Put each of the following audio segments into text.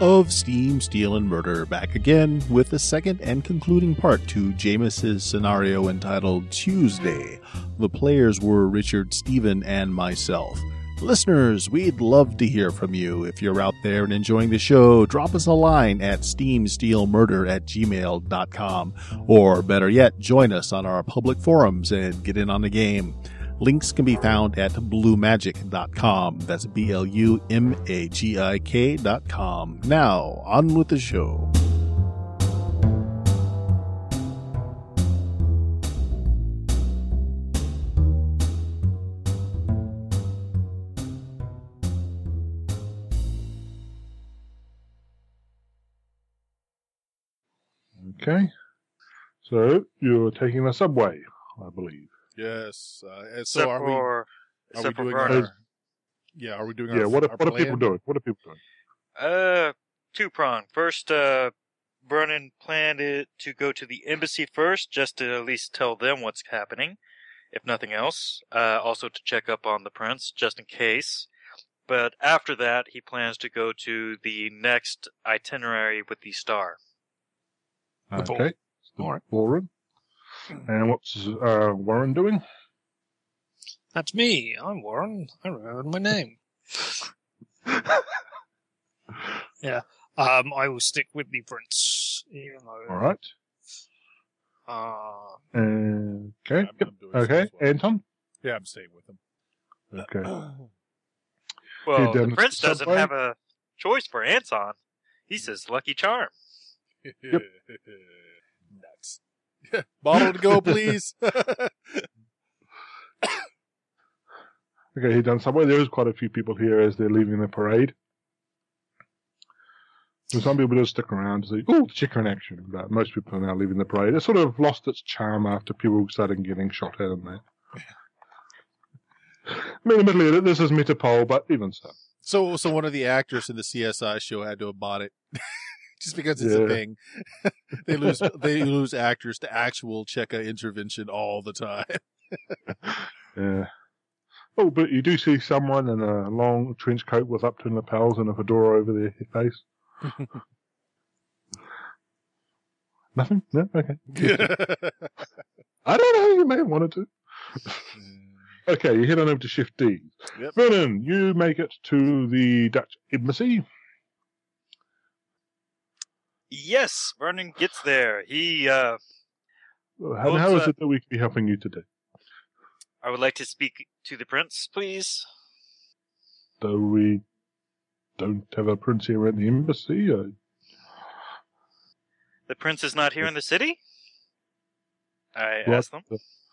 of Steam, Steel, and Murder, back again with the second and concluding part to Jameis's scenario entitled Tuesday. The players were Richard, Stephen, and myself. Listeners, we'd love to hear from you. If you're out there and enjoying the show, drop us a line at steamsteelmurder@gmail.com, or better yet, join us on our public forums and get in on the game. Links can be found at bluemagic.com. That's BLUMAGIK.com. Now, on with the show. Okay. So, you're taking the subway, I believe. Yes. Except for Vernon. Are we doing what are people doing? What are people doing? Two-prong. First, Vernon planned it to go to the embassy first, just to at least tell them what's happening, if nothing else. Also to check up on the prince, just in case. But after that, he plans to go to the next itinerary with the star. Okay. All right. Warren. And what's Warren doing? That's me. I'm Warren. I remembered my name. Yeah. I will stick with the prince. Even though, all right. Okay. Okay. Anton? Yeah, I'm staying with him. Okay. Well, the prince doesn't have a choice for Anton. He's his lucky charm. Yep. Nuts. Bottle to go, please. Okay, he done subway. There is quite a few people here as they're leaving the parade. So some people just stick around to say, "Oh, the checker in action." But most people are now leaving the parade. It sort of lost its charm after people started getting shot at and that. I mean, admittedly, this is Metapole, but even so. So one of the actors in the CSI show had to have bought it. Just because it's a thing. They lose actors to actual Cheka intervention all the time. Yeah. Oh, but you do see someone in a long trench coat with up to the lapels and a fedora over their face. Nothing? No? Okay. I don't know. You may have wanted to. Okay, you head on over to Shift D. Yep. Vernon, you make it to the Dutch embassy. Yes, Vernon gets there. He, How is it that we can be helping you today? I would like to speak to the prince, please. Though we don't have a prince here at the embassy. The prince is not here in the city? I asked them.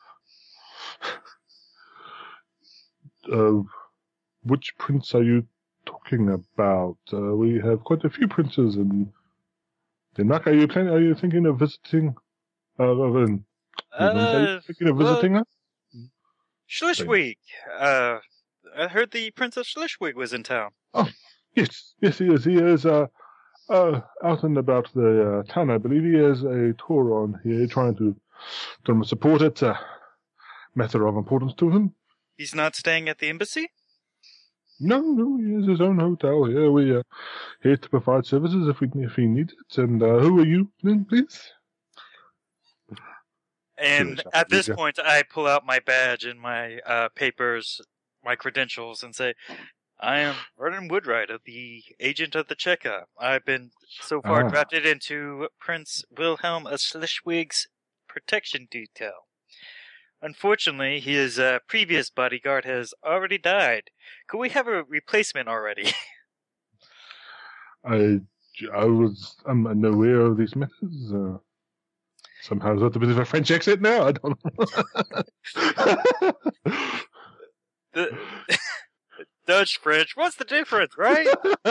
Which prince are you talking about? We have quite a few princes in Denmark. Are you thinking of visiting? Are you thinking of visiting us? Schleswig. I heard the Prince of Schleswig was in town. Oh, yes, he is. He is out and about the town. I believe he has a tour on here, trying to support it. It's a matter of importance to him. He's not staying at the embassy? No, he has his own hotel here. We are here to provide services if he needs it. And who are you then, please? And at this point, I pull out my badge and my papers, my credentials, and say, I am Vernon Woodwright of the Agent of the Cheka. I've been so far drafted into Prince Wilhelm of Schleswig's protection detail. Unfortunately, his previous bodyguard has already died. Could we have a replacement already? I'm unaware of these matters. Somehow it's a bit of a French accent now. I don't know. Dutch French. What's the difference, right?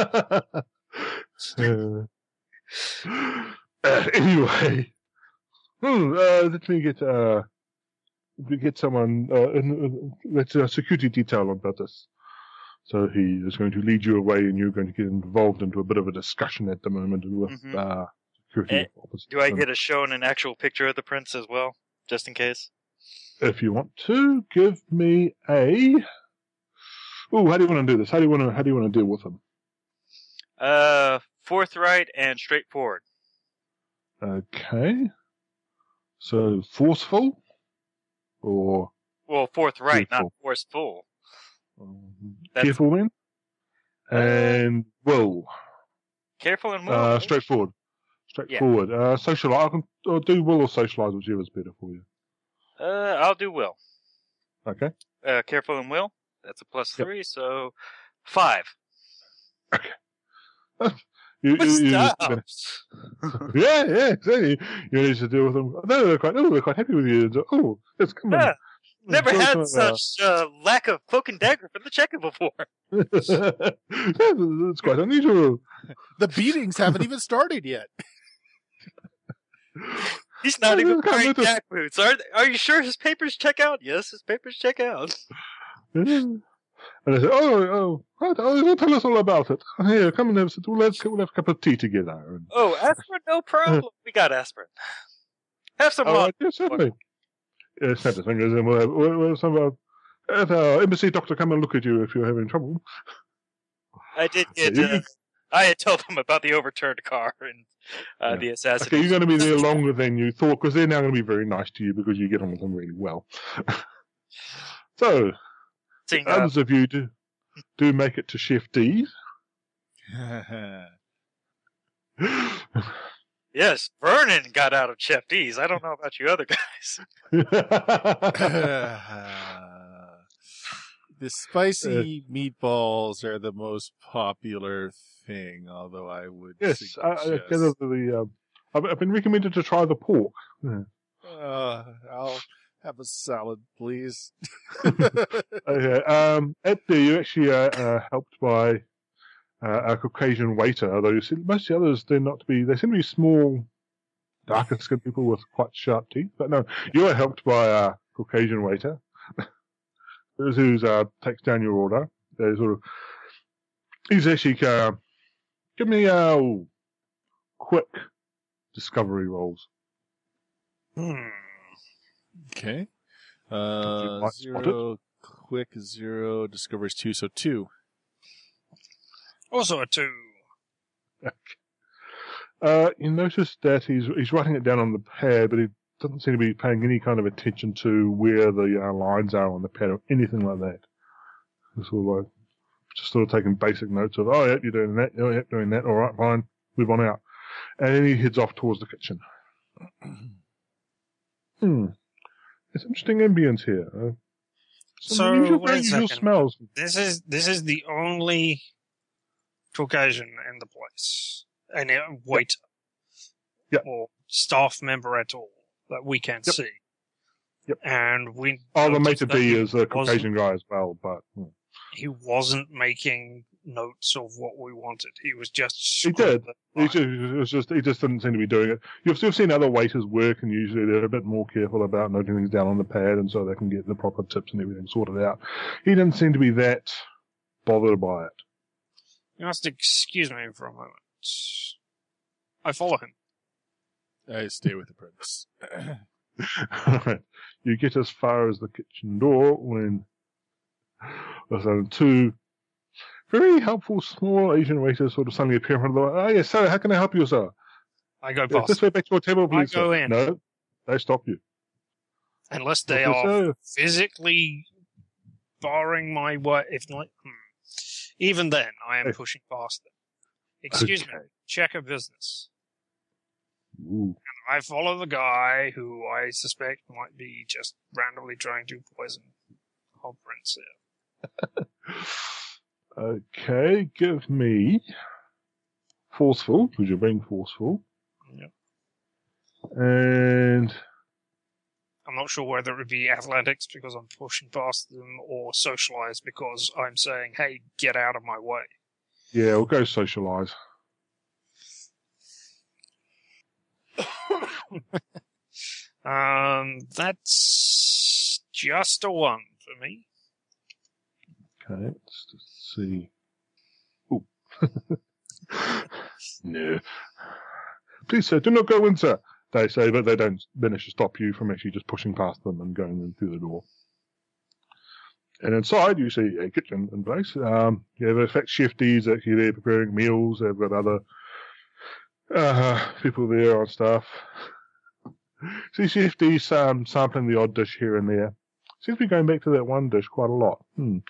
Anyway, let me get someone. Let's security detail about this. So he is going to lead you away, and you're going to get involved into a bit of a discussion at the moment with security officers. Do I get shown an actual picture of the prince as well, just in case? If you want to, give me a. Oh, how do you want to do this? How do you want to deal with him? forthright and straightforward. Okay. So forceful, or Well, forthright, Careful. not forceful. That's- careful then, and will. Careful and will. Straightforward. Straightforward. Socialize. I can do will or socialize, whichever's better for you. I'll do will. Okay. Careful and will. That's a plus Yep. 3, so 5. You, But you- you- stops. yeah, exactly. You need to deal with them. No, they're quite happy with you. Oh, it's coming. Yeah. Never It's had coming, such lack of cloak and dagger from the checker before. It's quite unusual. The beatings haven't even started yet. He's not even Come wearing with us. jack boots. Are you sure his papers check out? Yes, his papers check out. And I said, oh, tell us all about it. Here, come and have, we'll have a cup of tea together. And, Oh, aspirin, no problem. We got aspirin. Have some all more. right, yes, certainly. Yeah, snap his fingers and we'll have some, have our embassy doctor come and look at you if you're having trouble. I did get. You- I had told them about the overturned car and the assassin. Okay, you're going to be there longer than you thought because they're now going to be very nice to you because you get on with them really well. So, Seeing, others of you do make it to Chef D. yes, Vernon got out of Chef D's. I don't know about you other guys. The spicy meatballs are the most popular thing, although I would Yes, suggest... I've been recommended to try the pork. Yeah. I'll have a salad, please. Okay. At there, you actually are helped by a Caucasian waiter, although you see most of the others tend not to be. They seem to be small, darker skinned people with quite sharp teeth. But no, you are helped by a Caucasian waiter who takes down your order. He's actually give me quick discovery rolls. Okay. You might spot 0, quick 0, discoveries 2, so 2. Also a 2. You notice that he's writing it down on the pad, but he doesn't seem to be paying any kind of attention to where the lines are on the pad or anything like that. It's sort of like just sort of taking basic notes of, oh, yep, you're doing that, oh, yep, doing that, all right, fine, move on out. And then he heads off towards the kitchen. It's interesting ambience here. So, unusual, wait a unusual second. smells. This is the only Caucasian in the place, and a waiter, Yep. or staff member at all that we can Yep. see. Yep. And we Oh, the noticed maitre that d' he is a wasn't- Caucasian guy as well, but He wasn't making notes of what we wanted. He was just. He did. scribbling. he just didn't seem to be doing it. You've seen other waiters work, and usually they're a bit more careful about noting things down on the pad, and so they can get the proper tips and everything sorted out. He didn't seem to be that bothered by it. You must excuse me for a moment. I follow him. I stay with the prince. You get as far as the kitchen door when two very helpful small Asian waiters sort of suddenly appear in front of the door. Oh, yes, sir, how can I help you, sir? I go Yes, past. this way back to your table, please. go sir. in. No, they stop you. Unless they Yes, are sir. physically barring my way. If not, even then, I am Hey. pushing past them. Excuse me, Okay. check a business. Ooh. I follow the guy who I suspect might be just randomly trying to poison our prince here. Okay, give me forceful, because you're being forceful. Yep. And I'm not sure whether it would be athletics because I'm pushing past them or socialize because I'm saying, hey, get out of my way. yeah, we'll go socialize. That's just a 1 for me. Okay, let's just see. Ooh. No. Please, sir, do not go in, sir. They say, but they don't manage to stop you from actually just pushing past them and going in through the door. And inside, you see a kitchen in place. Yeah, in fact, Chef D's actually there preparing meals. They've got other People there on staff. CCFD sampling the odd dish here and there. Seems to be going back to that one dish quite a lot.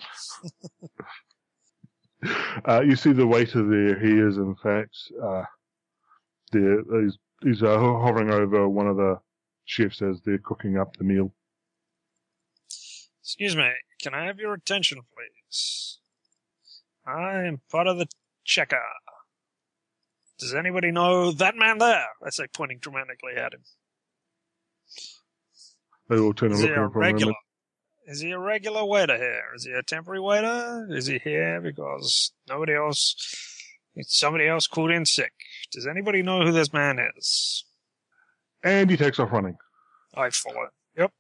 You see the waiter there. He is, in fact, there. He's hovering over one of the chefs as they're cooking up the meal. Excuse me, can I have your attention, please? I am part of the checker. Does anybody know that man there? I say, pointing dramatically at him. They all turn and look at him for a moment. Is he a regular waiter here? Is he a temporary waiter? Is he here because somebody else called in sick? Does anybody know who this man is? And he takes off running. I follow. Yep.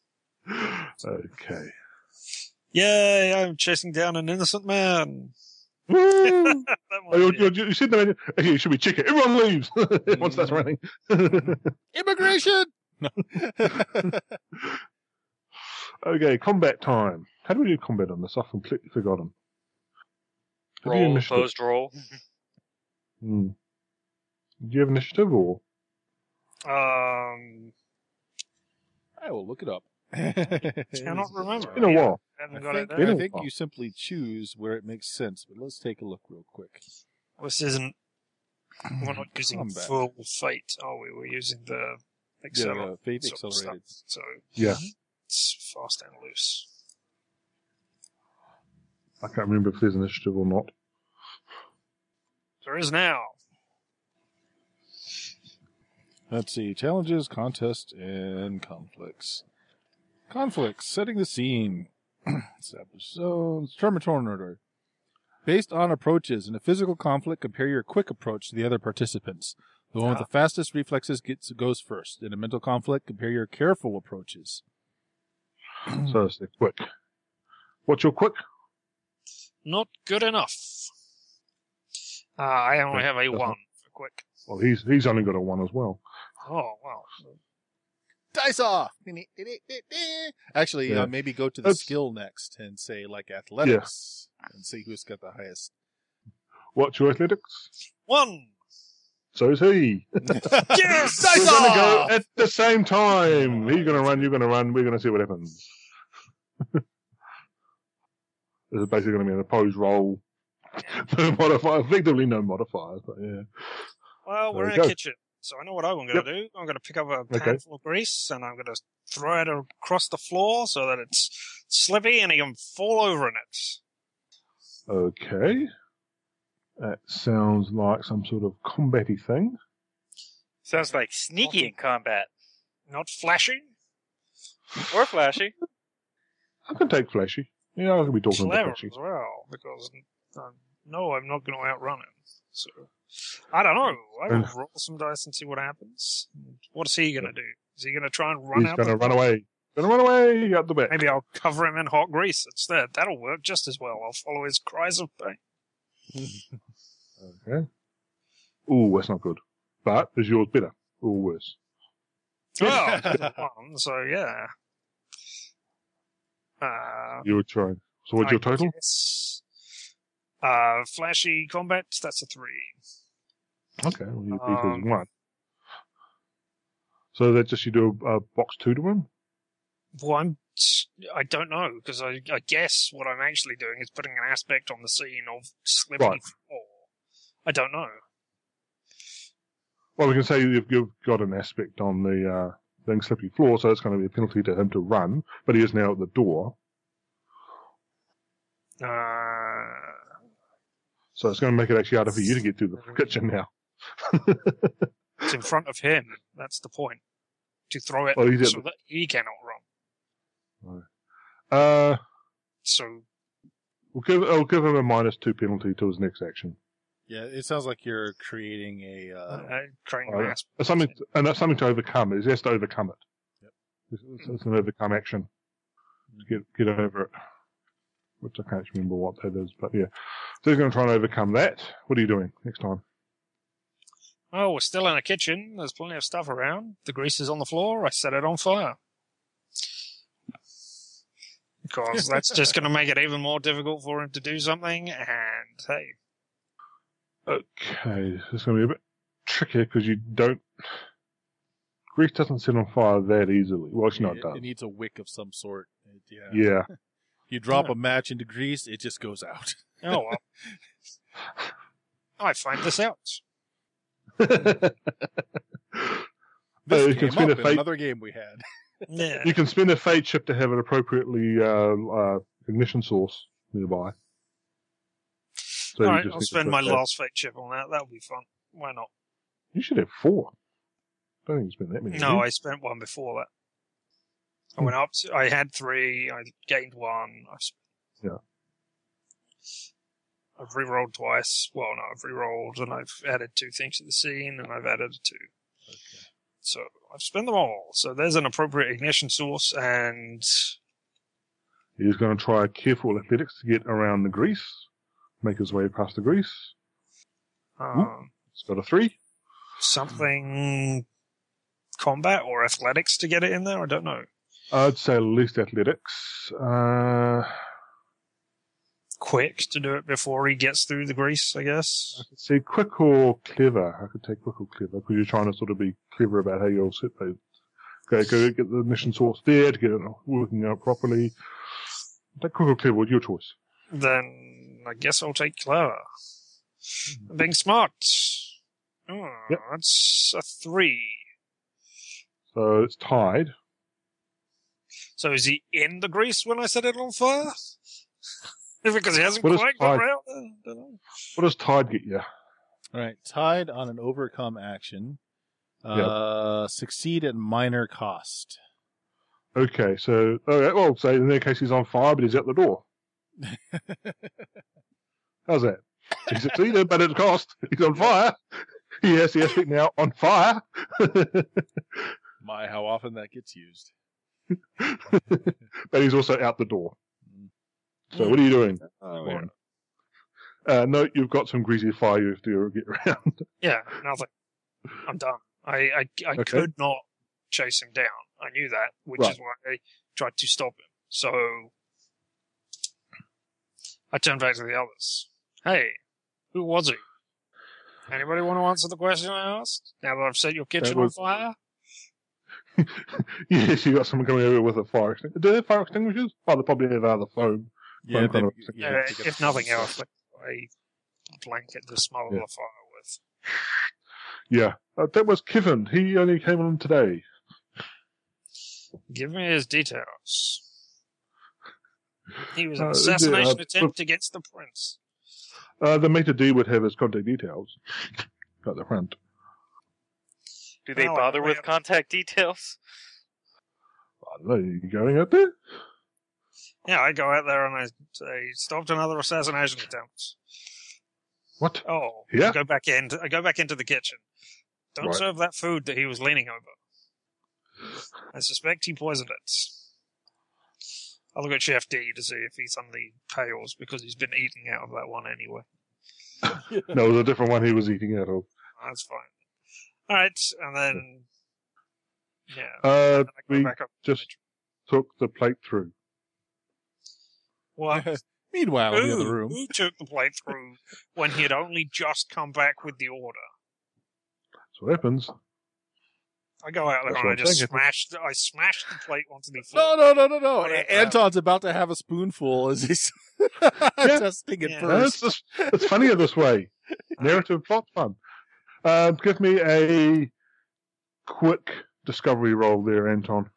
Okay. Yay, I'm chasing down an innocent man. Woo! You said that. Okay, you should be chicken. Everyone leaves once that's running. Immigration! Okay, combat time. How do we do combat on this? I've completely forgotten. Roll, opposed roll. Do you have initiative or? I will look it up. Cannot remember. In a while. I think you simply choose where it makes sense, but let's take a look real quick. This isn't. We're not using full fate, are we? We're using the fate accelerated. So yeah, it's fast and loose. I can't remember if there's initiative or not. There is now. Let's see. Challenges, contests, and conflicts. Conflicts. Setting the scene. Establish zones. Determinatory order. Based on approaches. In a physical conflict, compare your quick approach to the other participants. The one with the fastest reflexes goes first. In a mental conflict, compare your careful approaches. So it's the quick. What's your quick? Not good enough. I only have a 1 for quick. Well, he's only got a 1 as well. Oh, wow. Dice off! Actually, maybe go to the skill next and say, like, athletics, and see who's got the highest. What's your athletics? 1! So is he. Yes! Dice We're going to go at the same time. He's going to run, you're going to run, we're going to see what happens. This is basically going to be an opposed roll. No modifier, effectively no modifiers, but yeah. Well, we're in a kitchen, so I know what I'm going to do. I'm going to pick up a pan full of grease, and I'm going to throw it across the floor so that it's slippy and he can fall over in it. Okay. That sounds like some sort of combat-y thing. Sounds like sneaky in combat. Not flashy? Or flashy. I can take flashy. Yeah, I can be talking about flashy. Clever as well, because no, I'm not going to outrun him. So, I don't know. I will roll some dice and see what happens. What is he going to do? Is he going to try and run out? He's going to run away. Going to run away out the back. Maybe I'll cover him in hot grease instead. That'll work just as well. I'll follow his cries of pain. Okay. Ooh, that's not good. But is yours better or worse? Well, so yeah. You're trying. So what's your total? Flashy combat, that's a 3. Okay, well, you equals 1. So that just you do a box 2 to him? Well, I don't know, because I guess what I'm actually doing is putting an aspect on the scene of slipping floor. I don't know. Well, we can say you've got an aspect on the thing, slippy floor, so it's going to be a penalty to him to run, but he is now at the door. So it's going to make it actually harder for you to get through the kitchen now. It's in front of him. That's the point. To throw it so that he cannot run. Right. So I'll give him a -2 penalty to his next action. Yeah, it sounds like you're creating something to overcome. He has to overcome it. Yep. It's an overcome action. Get over it. Which I can't remember what that is, but yeah. So he's going to try and overcome that. What are you doing next time? Oh, we're still in a kitchen. There's plenty of stuff around. The grease is on the floor. I set it on fire. Because that's just going to make it even more difficult for him to do something, and hey. Okay, it's going to be a bit trickier because you don't. Grease doesn't set on fire that easily. Well, it's not done. It needs a wick of some sort. Yeah. You drop a match into grease, it just goes out. Oh, well. I find this out. This came up in another game we had. Yeah. You can spin a fate chip to have an appropriately ignition source nearby. So all right, I'll spend my last fate chip on that. That'll be fun. Why not? You should have 4. I don't think you spent that many. No, I spent one before that. I went up. I had 3. I gained 1. I've re-rolled twice. Well, no, I've re-rolled and I've added 2 things to the scene and I've added 2. Okay. So I've spent them all. So there's an appropriate ignition source and... He's going to try careful athletics to get around the grease. Make his way past the grease. It's got a 3. Something combat or athletics to get it in there? I don't know. I'd say at least athletics. Quick to do it before he gets through the grease, I guess. I could say quick or clever. I could take quick or clever because you're trying to sort of be clever about how you'll set those. Okay, go get the ignition source there to get it working out properly. Take quick or clever, your choice. Then I guess I'll take clever. Being smart. Oh, yep. That's a 3. So it's tied. So is he in the grease when I set it on fire? Because he hasn't quite got around there. What does tied get you? All right, tied on an overcome action. Succeed at minor cost. Okay, so well, say in that case he's on fire, but he's at the door. How's that? He succeeded, but at cost. He's on fire. He has the aspect now on fire. My, how often that gets used. But he's also out the door. So what are you doing? No, you've got some greasy fire you have to get around. Yeah, nothing. I'm done. I could not chase him down. I knew that, which is why I tried to stop him. So I turned back to the others. Hey, who was he? Anybody want to answer the question I asked? Now that I've set your kitchen on fire? Yes, you got someone coming over with a fire extinguisher. Do they have fire extinguishers? Oh, they probably have other foam. Yeah, if nothing else, like a blanket to smother the fire with. Yeah, that was Kevin. He only came on today. Give me his details. He was an assassination attempt against the prince. The maitre d' would have his contact details at the front. Do they bother with contact details? I don't know. You going out there? Yeah, I go out there and I say, stopped another assassination attempt. What? Oh, yeah. I go back into the kitchen. Don't serve that food that he was leaning over. I suspect he poisoned it. I'll look at Chef D to see if he suddenly pales because he's been eating out of that one anyway. No, it was a different one he was eating out of. That's fine. All right, and then we just took the plate through. What? Meanwhile, in the other room, who took the plate through when he had only just come back with the order? That's what happens. I go out there and I just smash the plate onto the floor. No. Anton's about to have a spoonful as he's testing it first. It's funnier this way. Narrative plot fun. Give me a quick discovery roll there, Anton.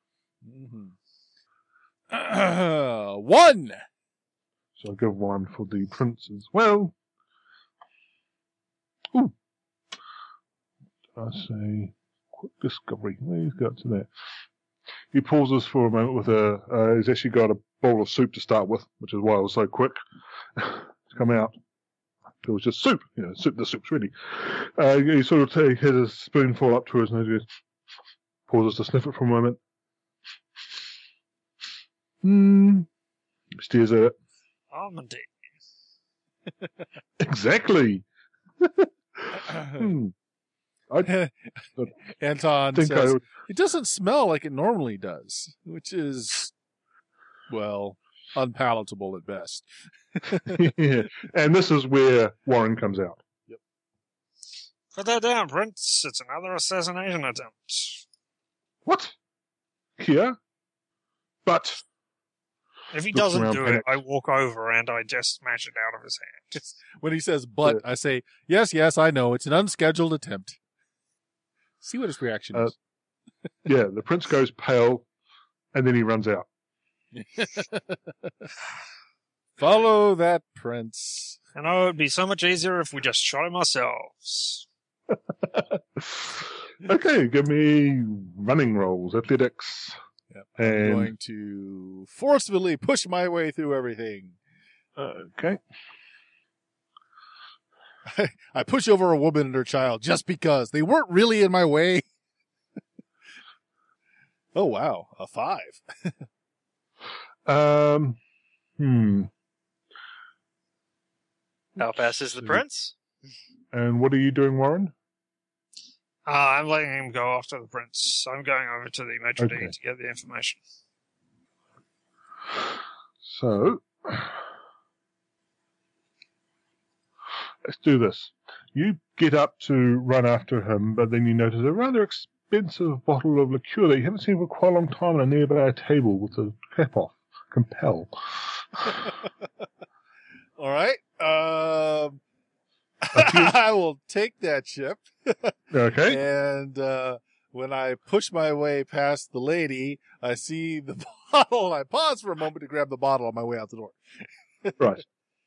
1! So I'll give 1 for the prince as well. Ooh. I say quick discovery. He's got to that. He pauses for a moment with he's actually got a bowl of soup to start with, which is why it was so quick to come out. It was just soup, the soup's ready. He sort of has a spoonful up to his nose, pauses to sniff it for a moment. Stares at it. Almondy. Exactly. Anton says, it doesn't smell like it normally does, which is, well, unpalatable at best. Yeah. And this is where Warren comes out. Yep. Put that down, Prince. It's another assassination attempt. What? Here? But... If he doesn't do it, I walk over and I just smash it out of his hand. When he says "but," I say, "Yes, I know. It's an unscheduled attempt." See what his reaction is. Yeah, the prince goes pale, and then he runs out. Follow that prince. And it would be so much easier if we just shot him ourselves. Okay, give me running rolls, athletics. Yep. I'm going to forcefully push my way through everything. Okay. I push over a woman and her child just because. They weren't really in my way. Oh, wow. A 5. How fast is the prince? And what are you doing, Warren? I'm letting him go after the prince. I'm going over to the Maitre D' to get the information. So, let's do this. You get up to run after him, but then you notice a rather expensive bottle of liqueur that you haven't seen for quite a long time on a nearby table with the cap off. Compel. All right. I will take that chip. Okay. And when I push my way past the lady, I see the bottle, and I pause for a moment to grab the bottle on my way out the door. Right.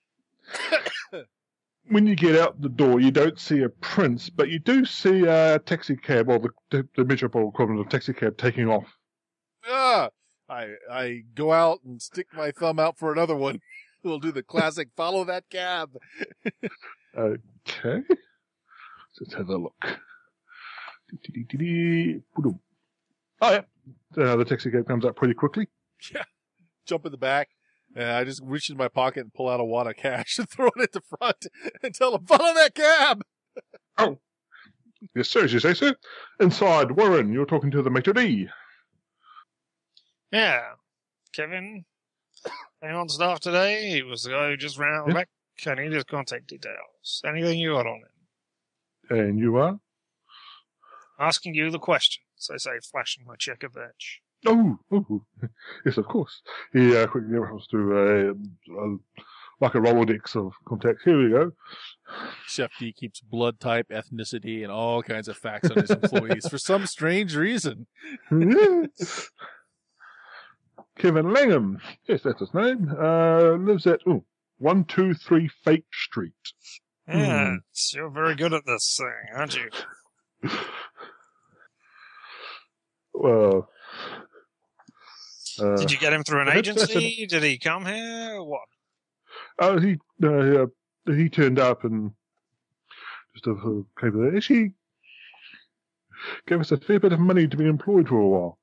When you get out the door, you don't see a prince, but you do see a taxi cab, or the metropole equivalent of taxi cab, taking off. I go out and stick my thumb out for another one. We'll do the classic follow that cab. Okay. Let's have a look. Oh, yeah. The taxi cab comes up pretty quickly. Yeah. Jump in the back. And I just reach in my pocket and pull out a wad of cash and throw it at the front and tell them, follow that cab. Oh. Yes, sir, as you say, sir. Inside, Warren, you're talking to the Maitre D'. Yeah. Kevin came on staff today. He was the guy who just ran out the back. I need his contact details. Anything you got on him? And you are? Asking you the questions, I say, flashing my checker badge. Oh, yes, of course. He quickly comes through like a Rolodex of contacts. Here we go. Chef D keeps blood type, ethnicity, and all kinds of facts on his employees for some strange reason. Yes. Kevin Langham. Yes, that's his name. Lives at 123 Fake Street. Yeah, you're very good at this thing, aren't you? Well... did you get him through an agency? Did he come here? Or what? He turned up and just came there. She gave us a fair bit of money to be employed for a while.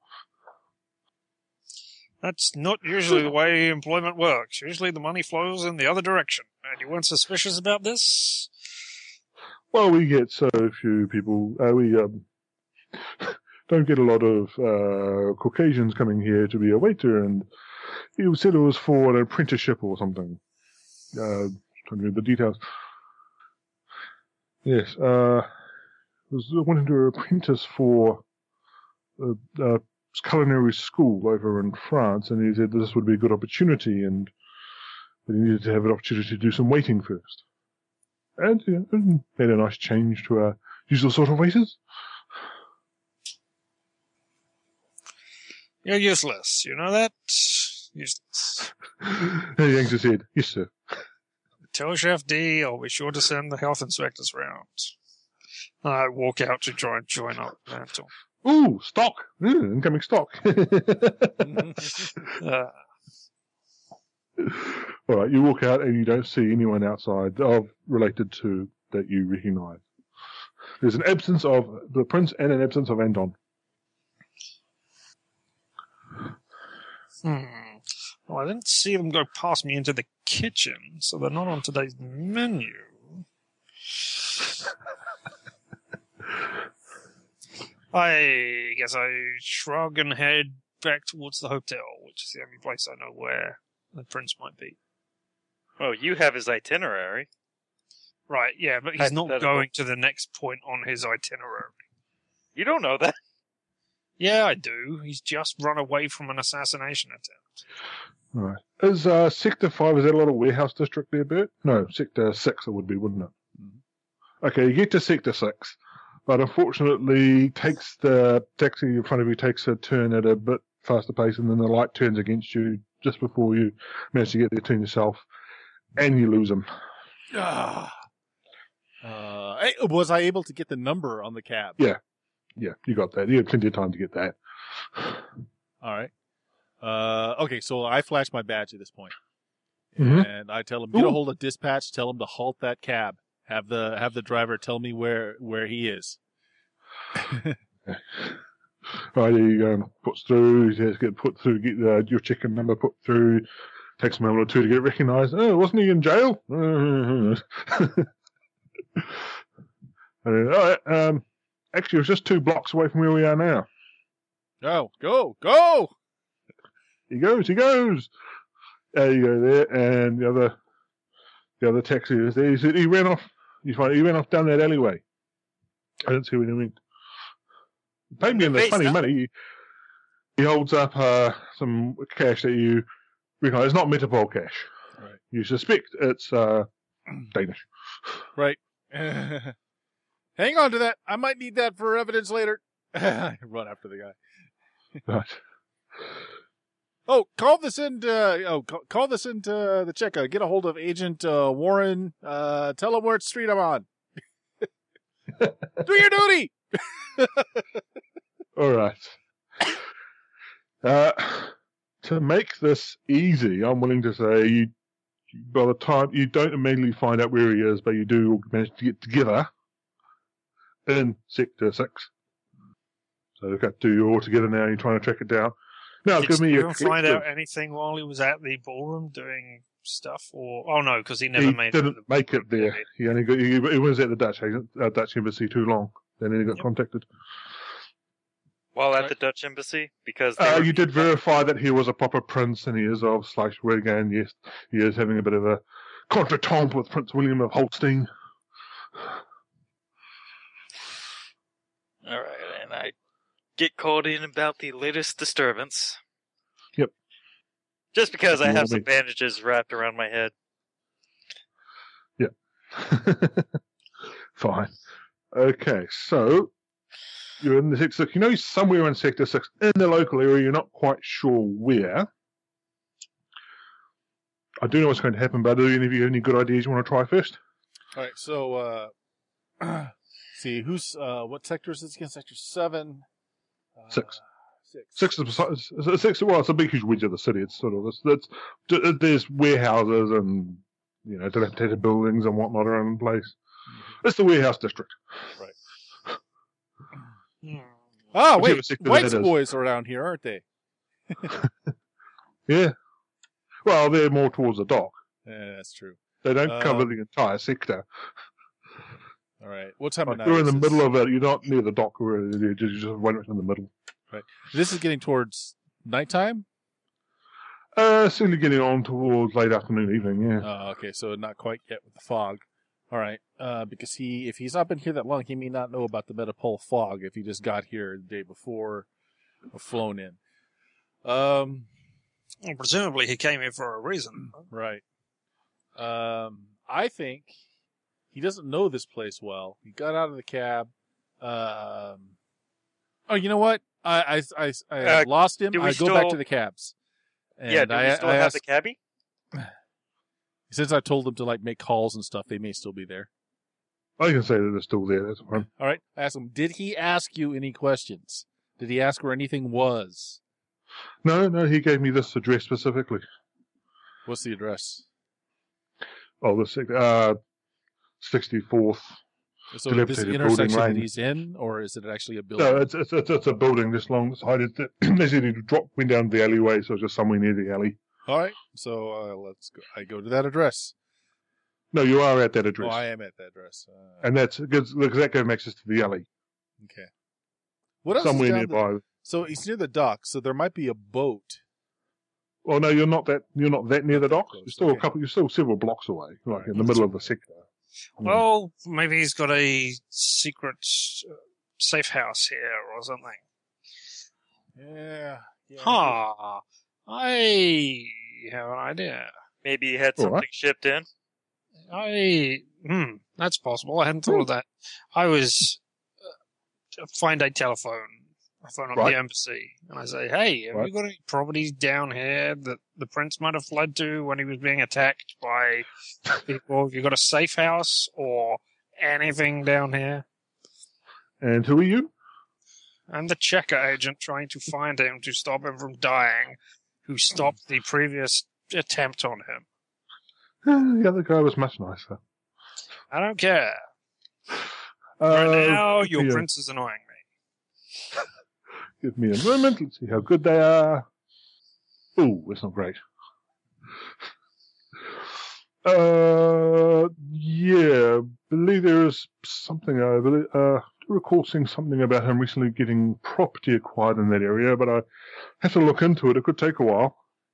That's not usually the way employment works. Usually the money flows in the other direction. And you weren't suspicious about this? Well, we get so few people. We don't get a lot of Caucasians coming here to be a waiter, and he said it was for an apprenticeship or something. Trying to read the details. Yes, was wanting to apprentice for culinary school over in France, and he said this would be a good opportunity, and but he needed to have an opportunity to do some waiting first. And made a nice change to our usual sort of waiters. You're useless. You know that? Useless. He yanks his head. Yes, sir. Tell Chef D I'll be sure to send the health inspectors round. I walk out to try and join up Mantle. Ooh, stock. Incoming stock. All right, you walk out and you don't see anyone outside related to that you recognize. There's an absence of the prince and an absence of Anton. Well, I didn't see them go past me into the kitchen, so they're not on today's menu. I guess I shrug and head back towards the hotel, which is the only place I know where the prince might be. Oh, you have his itinerary. Right, yeah, but he's not going to the next point on his itinerary. You don't know that. Yeah, I do. He's just run away from an assassination attempt. Right. Is Sector 5, is that a little warehouse district there, Bert? No, Sector 6 it would be, wouldn't it? Mm-hmm. Okay, you get to Sector 6, but unfortunately the taxi in front of you takes a turn at a bit faster pace, and then the light turns against you just before you manage to get there, turn yourself, and you lose him. Was I able to get the number on the cab? Yeah, you got that. You had plenty of time to get that. All right. Okay, so I flash my badge at this point, mm-hmm. and I tell him, get a hold of dispatch, tell him to halt that cab. Have the driver tell me where he is. Right, he puts through. He has to get put through. Get your chicken number put through. Takes a minute or two to get it recognised. Oh, wasn't he in jail? And then, all right. Actually, it was just 2 blocks away from where we are now. Oh, go! He goes. You go there, and the other taxi is there. He said he ran off. He ran off down that alleyway. I didn't see where he went. Paid me in the funny money. He holds up some cash that you recognise. It's not Metapol cash. Right. You suspect it's Danish. Right. Hang on to that. I might need that for evidence later. Run after the guy. Right. Oh, call this into the checker. Get a hold of Agent Warren. Tell him what street I'm on. Do your duty. All right. To make this easy, I'm willing to say by the time you don't immediately find out where he is, but you do manage to get together in Sector 6. So you've got 2 all together now. You're trying to track it down. Now, give me you find out anything while he was at the ballroom doing stuff, or no, because he never didn't make it there. He only got he was at the Dutch embassy too long. Then he got contacted. While at the Dutch embassy, because you did verify that he was a proper prince, and he is of Schleswig, and yes, he is having a bit of a contretemps with Prince William of Holstein. All right, and I get called in about the latest disturbance. Yep. Just because I have some bandages wrapped around my head. Yep. Fine. Okay, so you're in the Sector 6. You know somewhere in Sector 6, in the local area, you're not quite sure where. I do know what's going to happen, but do any of you have any good ideas you want to try first? All right, so, see, what sector is this again? Sector 7? 6. 6 is 6. Well, it's a big, huge wedge of the city. It's sort of there's warehouses and dilapidated buildings and whatnot around the place. It's the warehouse district. Right. Ah, wait, White's boys are around here, aren't they? Yeah. Well, they're more towards the dock. Yeah, that's true. They don't cover the entire sector. All right. What time of night? You're in the middle of it. You're not near the dock. You're just right in the middle. Right. This is getting towards nighttime? Certainly getting on towards late afternoon, evening, yeah. Oh, okay. So not quite yet with the fog. All right. Because if he's not been here that long, he may not know about the Metapol fog if he just got here the day before or flown in. Well, presumably he came here for a reason. Right. I think he doesn't know this place well. He got out of the cab. Oh, you know what? I lost him. I go back to the cabs. And do we still have the cabbie? Since I told them to make calls and stuff, they may still be there. I can say that they're still there. That's fine. All right. I asked him, did he ask you any questions? Did he ask where anything was? No, he gave me this address specifically. What's the address? Oh, the 64th. So this intersection that he's in, or is it actually a building? No, it's a building this long. They said he went down the alleyway, so it's just somewhere near the alley. All right, so let's go. I go to that address. No, you are at that address. Oh, I am at that address. And that's because that gives access to the alley. Okay. What else? Somewhere nearby. So he's near the dock, so there might be a boat. Well, no, you're not that near the dock. You're still You're still several blocks away, in the middle of the sector. Well, maybe he's got a secret safe house here or something. Yeah. Huh. I have an idea. Maybe he had something shipped in. That's possible. I hadn't thought of that. I was find a telephone. I phone up the embassy and I say, "Hey, have you got any properties down here that the prince might have fled to when he was being attacked by people? Have you got a safe house or anything down here?" And who are you? I'm the checker agent trying to find him to stop him from dying, who stopped the previous attempt on him. The other guy was much nicer. I don't care. Right now, your prince is annoying me. Give me a moment. Let's see how good they are. Ooh, that's not great. Yeah, believe there is something. I recall seeing something about him recently getting property acquired in that area, but I have to look into it. It could take a while.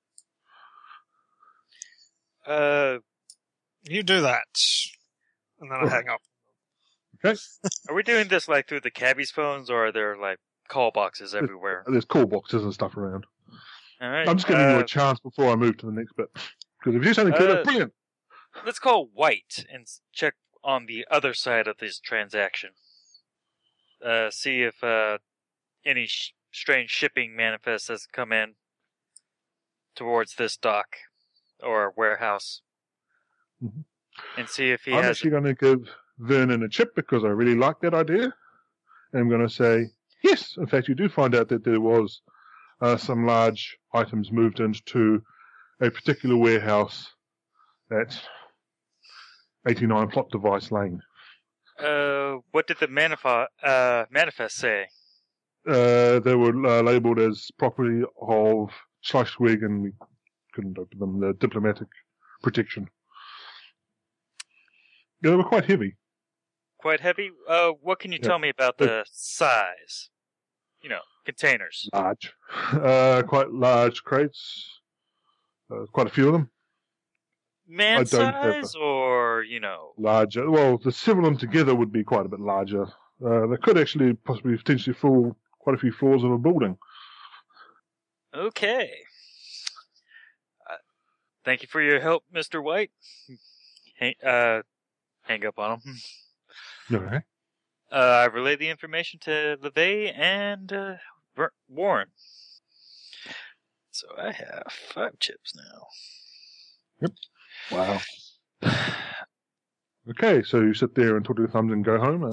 You do that, and then I hang up. Okay. Are we doing this like through the cabbies' phones, or are there like call boxes everywhere? There's call boxes and stuff around. All right. I'm just giving you a chance before I move to the next bit. Because if you do something clear, brilliant. Let's call White and check on the other side of this transaction. See if any strange shipping manifest has come in towards this dock or warehouse. Mm-hmm. And see if I'm actually going to give Vernon a chip because I really like that idea. And I'm going to say, yes, in fact, you do find out that there was some large items moved into a particular warehouse at 89 Plot Device Lane. What did the manifest say? They were labelled as property of Schleichweg, and we couldn't open them. The diplomatic protection. Yeah, they were quite heavy. Quite heavy? What can you tell me about the size? Containers. Large. Quite large crates. Quite a few of them. Man size or, Larger. Well, the several of them together would be quite a bit larger. They could actually possibly potentially fill quite a few floors of a building. Okay. Thank you for your help, Mr. White. Hang up on him. Okay. I relayed the information to LeVay and Warren. So I have 5 chips now. Yep. Wow. Okay, so you sit there and twiddle your thumbs and go home?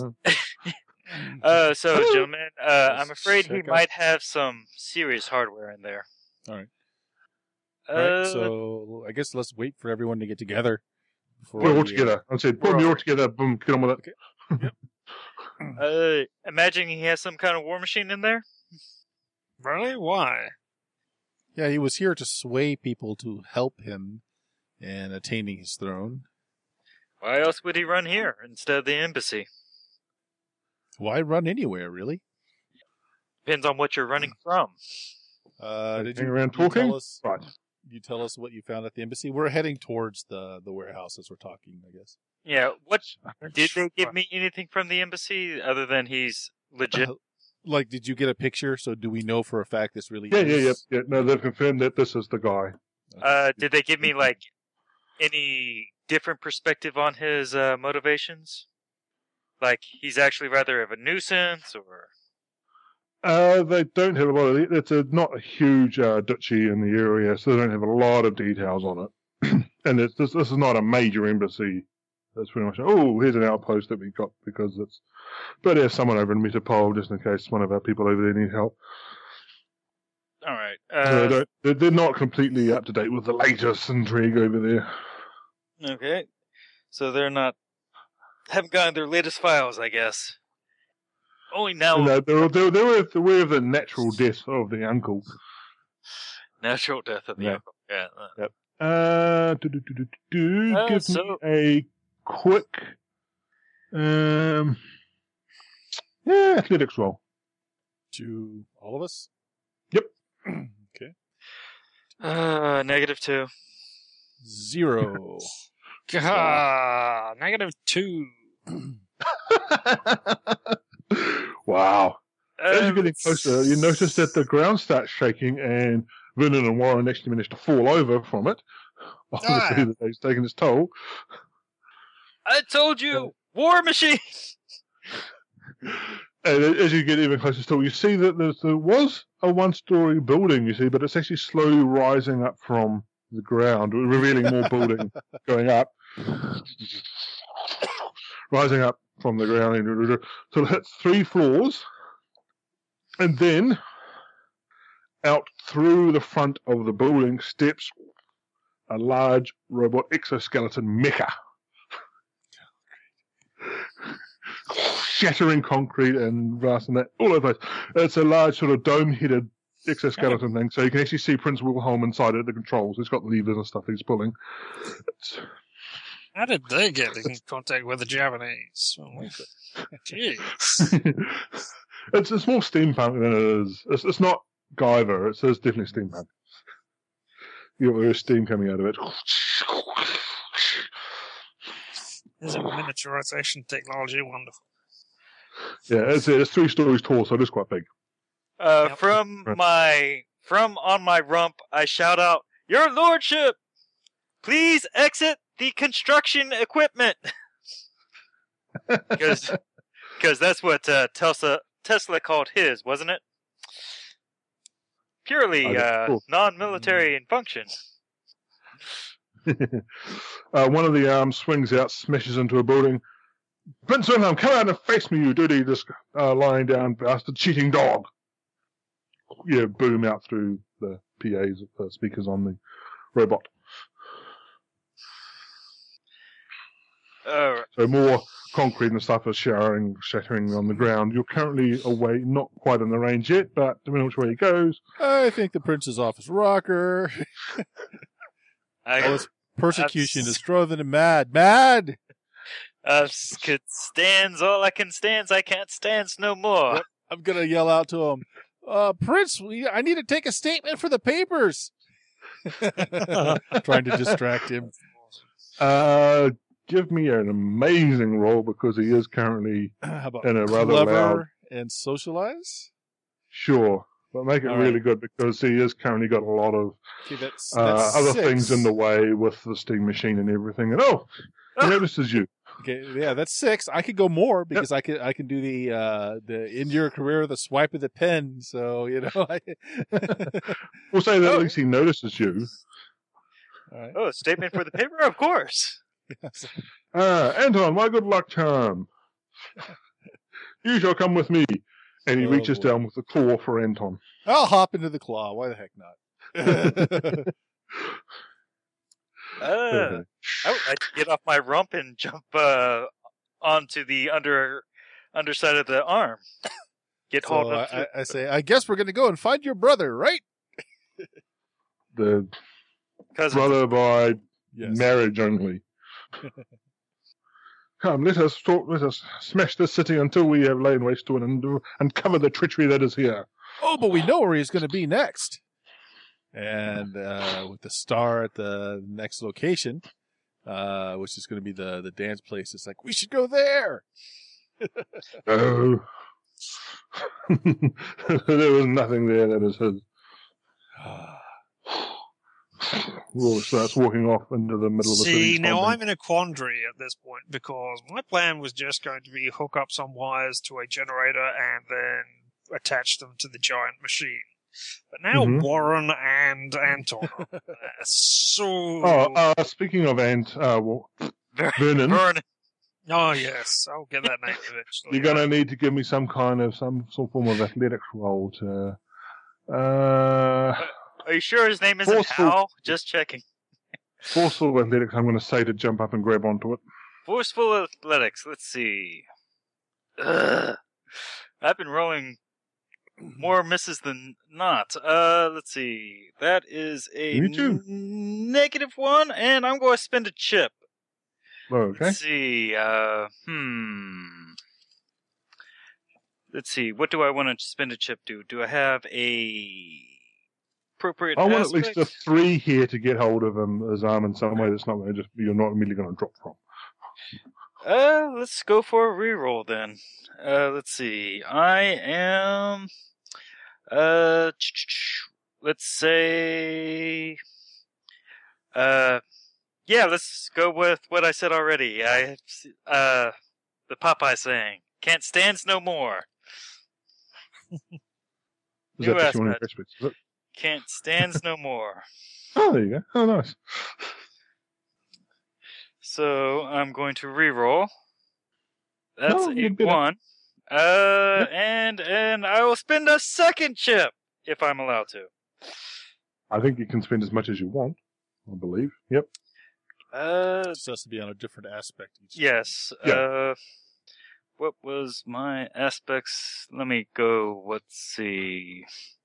So, gentlemen, I'm afraid he might have some serious hardware in there. All right. All right, so I guess let's wait for everyone to get together. We're all together. I said, put them all together, boom, get on with it. Okay. Yep. Imagine he has some kind of war machine in there? Really? Why? Yeah, he was here to sway people to help him in attaining his throne. Why else would he run here instead of the embassy? Why run anywhere, really? Depends on what you're running from. Did you around talking? Tell us, right. You tell us what you found at the embassy? We're heading towards the warehouse as we're talking, I guess. Yeah, did they give me anything from the embassy other than he's legit? Did you get a picture? So do we know for a fact this really is? Yeah. No, they've confirmed that this is the guy. Did they give me, any different perspective on his motivations? Like, he's actually rather of a nuisance, or...? They don't have a lot of... It's not a huge duchy in the area, so they don't have a lot of details on it. And this is not a major embassy. That's pretty much, here's an outpost that we got because it's... But there's someone over in Metropole, just in case one of our people over there need help. All right. So they're not completely up to date with the latest intrigue over there. Okay. So they're not... haven't gotten their latest files, I guess. Only now... No, they're aware of the natural death of the uncle. Natural death of the uncle, yeah. Yep. Give me a quick... athletics roll. To all of us? Yep. Okay. -2. 0. -2. Wow. As you're getting closer, you notice that the ground starts shaking, and Vernon and Warren actually managed to fall over from it. Obviously, the day's taken its toll. I told you! War machine! And as you get even closer still, you see that there was a one-story building, you see, but it's actually slowly rising up from the ground, revealing more building going up. Rising up from the ground. So it hits 3 floors, and then out through the front of the building steps a large robot exoskeleton mecha. Shattering concrete and glass and that all over the place. It's a large sort of dome-headed exoskeleton thing, so you can actually see Prince Wilhelm inside it at the controls. He's got levers and stuff he's pulling. How did they get in contact with the Japanese? Jeez. It's more steampunk than it is. It's not Guyver. It's definitely steampunk. You got steam coming out of it. Isn't miniaturization technology wonderful? Yeah, it's 3 stories tall, so it is quite big. From on my rump, I shout out, "Your Lordship, please exit the construction equipment," because that's what Tesla called his, wasn't it? Purely non-military in function. One of the arms swings out, smashes into a building. Prince Wilhelm, come out and face me, you dirty, lying down bastard, cheating dog. Yeah, boom out through the PA's speakers on the robot. So more concrete and stuff is shattering on the ground. You're currently away, not quite in the range yet, but depending on which way he goes. I think the prince is off his rocker. Persecution is driving him mad. Mad! Could stands all I can stands, I can't stands no more. Yep. I'm gonna yell out to him, Prince, I need to take a statement for the papers. Trying to distract him. Give me an amazing roll because he is currently in a rather clever loud and socialize. Sure, but make it really good because he has currently got a lot of that's other 6. things in the way with the steam machine and everything. And he notices you. Okay, yeah, that's 6. I could go more because I can do the end your career with a swipe of the pen. So We'll say that at least he notices you. All right. Oh, a statement for the paper, of course. Yes. Anton, my good luck charm. You shall come with me. And he reaches down with the claw for Anton. I'll hop into the claw. Why the heck not? I'd get off my rump and jump onto the underside of the arm. Get hold of it. I say, I guess we're going to go and find your brother, right? The brother by marriage only. Come, let us smash this city until we have laid waste to it and cover the treachery that is here. Oh, but we know where he's going to be next. And with the star at the next location, which is going to be the dance place, it's like, we should go there. Oh. There was nothing there that is his. Will starts walking off into the middle of the city. See, now I'm in a quandary at this point because my plan was just going to be hook up some wires to a generator and then attach them to the giant machine. But now Warren and Anton are there, so... speaking of Vernon. Vernon. Oh, yes, I'll get that name eventually. You're going to need to give me some form of athletics roll to... Are you sure his name isn't Hal? Just checking. Forceful athletics, I'm going to say to jump up and grab onto it. Forceful athletics, let's see. I've been rolling more misses than not. Let's see. That is a -1, and I'm going to spend a chip. Okay. Let's see. Let's see. What do I want to spend a chip to? Do I have a appropriate I want aspect. at least a 3 here to get hold of his arm in some way that's not going to you're not immediately going to drop from. Let's go for a reroll then. Let's see. I am, let's say, yeah, let's go with what I said already. The Popeye saying, "Can't stands no more." Is New that one of your aspect. aspects, is it? Can't stands no more. Oh, there you go. Oh, nice. So I'm going to reroll. That's No, a you did it. 1. And I will spend a second chip if I'm allowed to. I think you can spend as much as you want, I believe. Yep. It just has to be on a different aspect each time. Yes. Yeah. What was my aspects? Let me go. Let's see.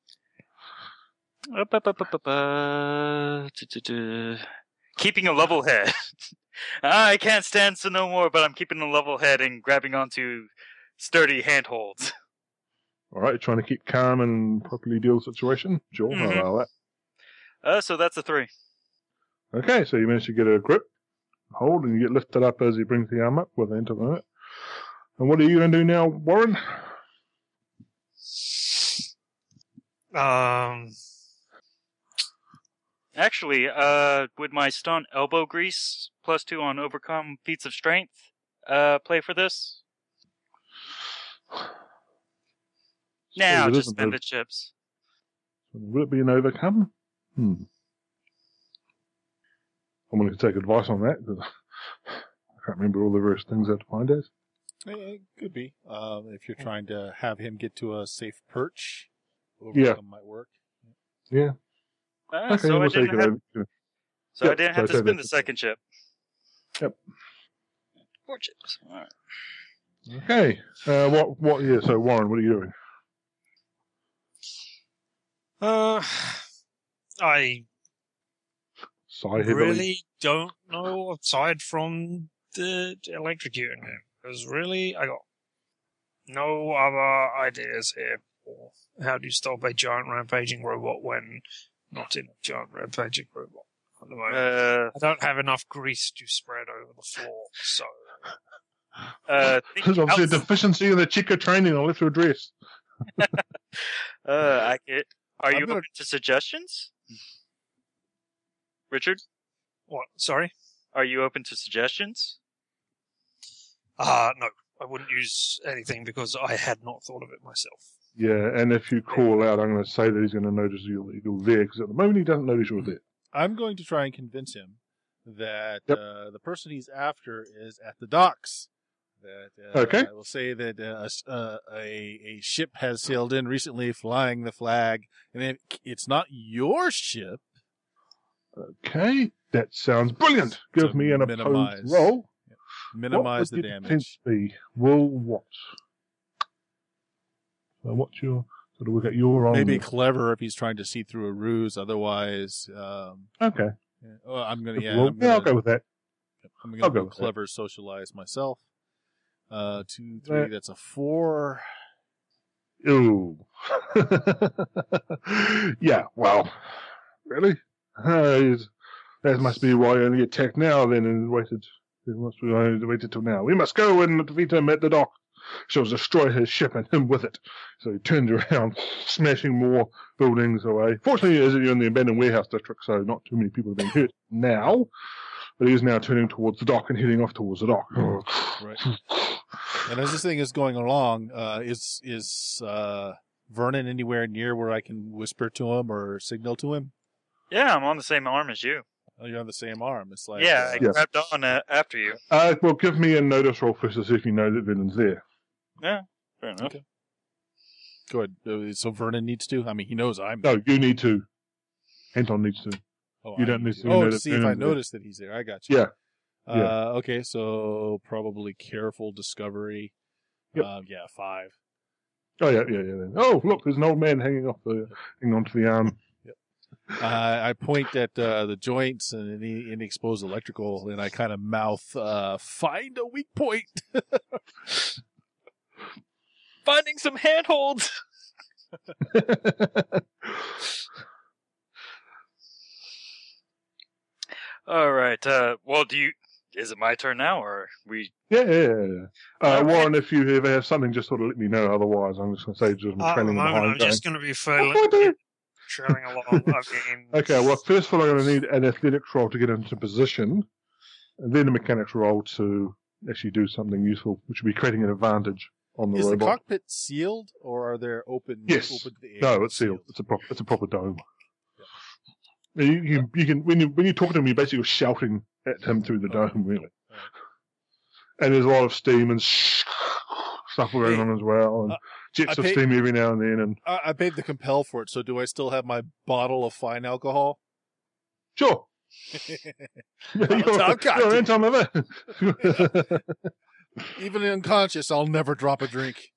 Keeping a level head. I can't stand so no more, but I'm keeping a level head and grabbing onto sturdy handholds. All right, trying to keep calm and properly deal with the situation. Sure, Mhm. I'll allow that. So that's a 3. Okay, so you manage to get a grip, hold, and you get lifted up as he brings the arm up with the end of it. And what are you going to do now, Warren? Actually, would my stunt elbow grease +2 on overcome feats of strength play for this? Nah, I'll it just isn't spend a- the chips. Would it be an overcome? I'm going to take advice on that, because I can't remember all the various things I have to find out. It could be. If you're trying to have him get to a safe perch, Yeah. overcome might work. Yeah. Okay, So I we'll take didn't it have, over. so I Yep, didn't so have I to said spend that. the second chip. Yep. 4 chips. All right. Okay. Yeah, so Warren, what are you doing? I Sigh heavily. really don't know aside from the electrocuting him. Because really, I got no other ideas here for how do you stop a giant rampaging robot when not in a giant rampaging robot at the moment. I don't have enough grease to spread over the floor, so... Think There's obviously a outs- deficiency in the Chica training I'll let you address. Are you I'm gonna- open to suggestions? Richard, What? Sorry? are you open to suggestions? No. I wouldn't use anything because I had not thought of it myself. Yeah, and if you call out, I'm going to say that he's going to notice you're there, because at the moment he doesn't notice you're there. I'm going to try and convince him that Yep. the person he's after is at the docks. That Okay. I will say that a ship has sailed in recently, flying the flag, and it's not your ship. Okay, that sounds brilliant. Give To me an minimize. opposed roll. Minimize what would the your damage. defense be? Roll what? So what's your... Sort of work out your own... Maybe clever if he's trying to see through a ruse. Otherwise, Okay. I'm gonna. Yeah, Roll- I'm gonna, I'll go with that. I'm I'll gonna go go with that. clever socialize myself. 2, 3. Right. That's a 4. Ooh. Yeah, well, really? That must be why you only attacked now then and waited. It must be why you only waited till now. We must go and defeat him at the dock. She'll destroy his ship and him with it. So he turns around, smashing more buildings away. Fortunately, you're in the abandoned warehouse district, so not too many people have been hurt now. But he is now turning towards the dock and heading off towards the dock. Right. And as this thing is going along, is Vernon anywhere near where I can whisper to him or signal to him? Yeah, I'm on the same arm as you. Oh, you're on the same arm. It's like Yeah, I Yes. grabbed on after you. Well, give me a notice roll first to see if you know that Villain's there. Yeah, fair enough. Okay. Go ahead. So Vernon needs to. I mean, he knows I'm. No, you need to. Anton needs to. Oh, you I don't need necessarily to know that see if I Vernon's there. notice that he's there. I got you. Yeah. Okay, so probably careful discovery. Yep. 5. Oh, yeah. Oh, look, there's an old man hanging onto the arm. I point at the joints and any exposed electrical, and I kind of mouth, "Find a weak point." Finding some handholds. All right. Well, is it my turn now, or we? Yeah. Warren, if you ever have something, just sort of let me know. Otherwise, I'm just going to say just trailing behind. I'm just going to be trailing along. I mean... Okay, well, first of all, I'm going to need an athletics roll to get into position, and then a mechanics roll to actually do something useful, which would be creating an advantage on the robot. Is the cockpit sealed, or are there open? Yes. Open to the air? No, it's sealed. It's a proper dome. Yeah. You can when you talk to him, you're basically shouting at him through the dome, really. Right. And there's a lot of steam and stuff going on as well, and jets of steam every now and then. And I paid the compel for it, so do I still have my bottle of fine alcohol? Sure. You're in time of it. Even unconscious, I'll never drop a drink.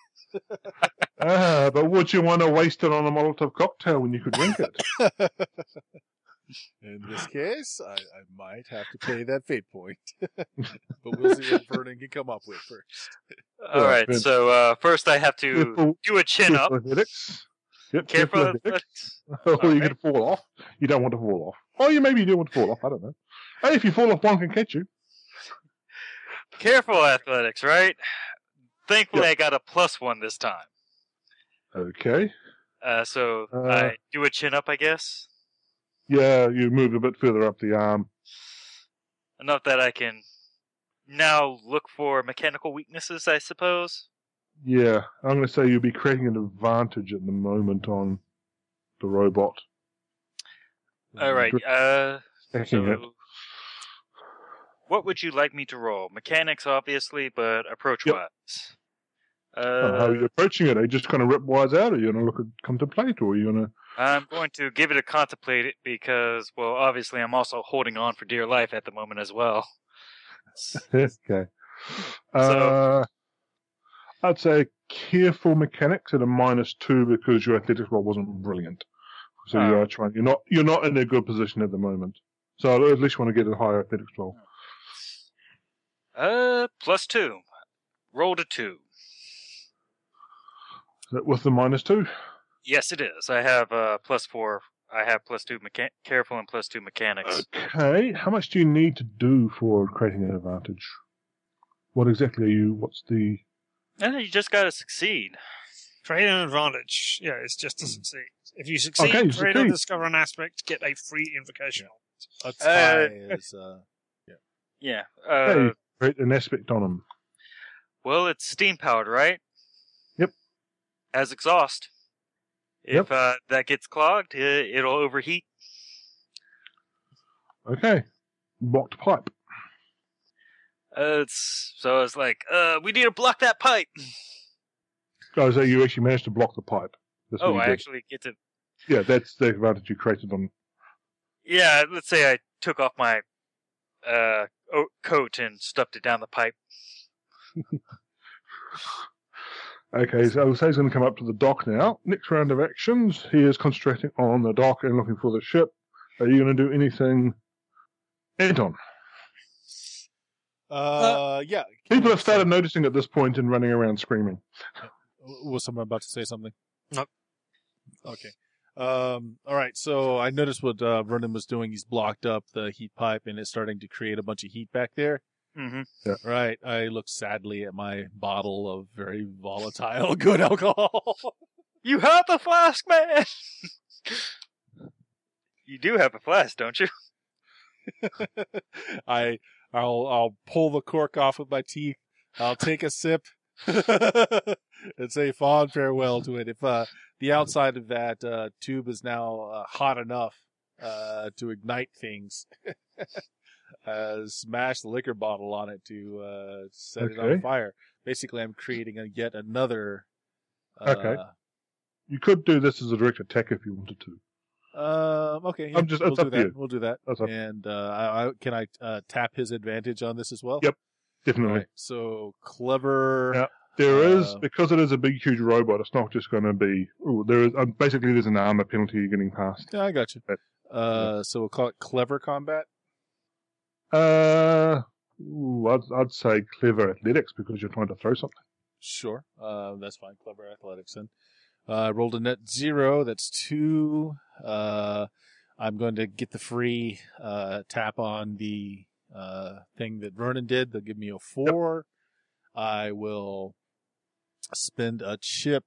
But would you want to waste it on a Molotov cocktail when you could drink it? In this case, I might have to pay that fate point. But we'll see what Vernon can come up with first. All right, so first I have to do a chin up. Yep, careful athletics. Oh, you could fall off. You don't want to fall off. Oh, maybe you do want to fall off. I don't know. Hey, if you fall off, one can catch you. Careful athletics, right? Thankfully, I got a +1 this time. Okay. So I do a chin up, I guess. Yeah, you move a bit further up the arm. Enough that I can now look for mechanical weaknesses, I suppose. Yeah, I'm going to say you'll be creating an advantage at the moment on the robot. All right. So, what would you like me to roll? Mechanics, obviously, but approach-wise. How are you approaching it? Are you just going to rip wires out, or are you going to look at contemplate, or are you going to... I'm going to give it a contemplate because, well, obviously I'm also holding on for dear life at the moment as well. Okay. I'd say careful mechanics at a -2 because your athletics roll wasn't brilliant. So you are trying. You're not in a good position at the moment. So I'd at least want to get a higher athletics roll. +2. Rolled a 2. Is that with the -2? Yes, it is. I have +4. I have +2 careful and +2 mechanics. Okay. How much do you need to do for creating an advantage? What exactly are you? What's the? You just got to succeed. Create an advantage. Yeah, it's just to succeed. If you succeed, create or discover an aspect, get a free invocation. A tie is, yeah. Create an aspect on them. Well, it's steam powered, right? Yep. As exhaust. If that gets clogged, it'll overheat. Okay. Blocked pipe. It's like, we need to block that pipe. Oh, so you actually managed to block the pipe. I actually get to... Yeah, that's the advantage you created on... Yeah, let's say I took off my coat and stuffed it down the pipe. Okay, so he's going to come up to the dock now. Next round of actions, he is concentrating on the dock and looking for the ship. Are you going to do anything, Anton? Yeah. People have started noticing at this point and running around screaming. Was someone about to say something? No. Okay. All right. So I noticed what Vernon was doing. He's blocked up the heat pipe, and it's starting to create a bunch of heat back there. Mm-hmm. Yeah. Right. I look sadly at my bottle of very volatile good alcohol. You have a flask, man. You do have a flask, don't you? I'll pull the cork off with my teeth. I'll take a sip and say fond farewell to it. If the outside of that tube is now hot enough to ignite things, smash the liquor bottle on it to set it on fire. Basically, I'm creating yet another. Okay. You could do this as a direct attack if you wanted to. Okay. Yeah, we'll do that. We'll do that. And can I tap his advantage on this as well? Yep, definitely. Right, so clever. Yeah, there is, because it is a big, huge robot. It's not just going to be. There is basically there's an armor penalty you're getting past. Yeah, I got you. So we'll call it clever combat. I'd say clever athletics because you're trying to throw something. Sure. That's fine. Clever athletics then. I rolled a net 0. That's 2. I'm going to get the free tap on the thing that Vernon did. They'll give me a 4. Yep. I will spend a chip.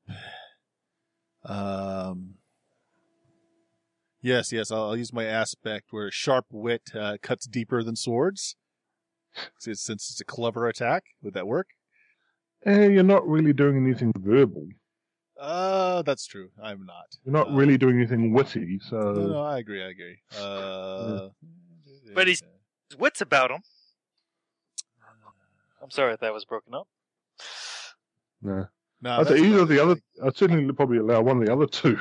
Yes, I'll use my aspect where sharp wit cuts deeper than swords. Since it's a clever attack, would that work? You're not really doing anything verbal. That's true. I'm not. You're not really doing anything witty, so... No, I agree. But his wits about him. I'm sorry if that was broken up. No. I'd say either of the other... I'd certainly probably allow one of the other two.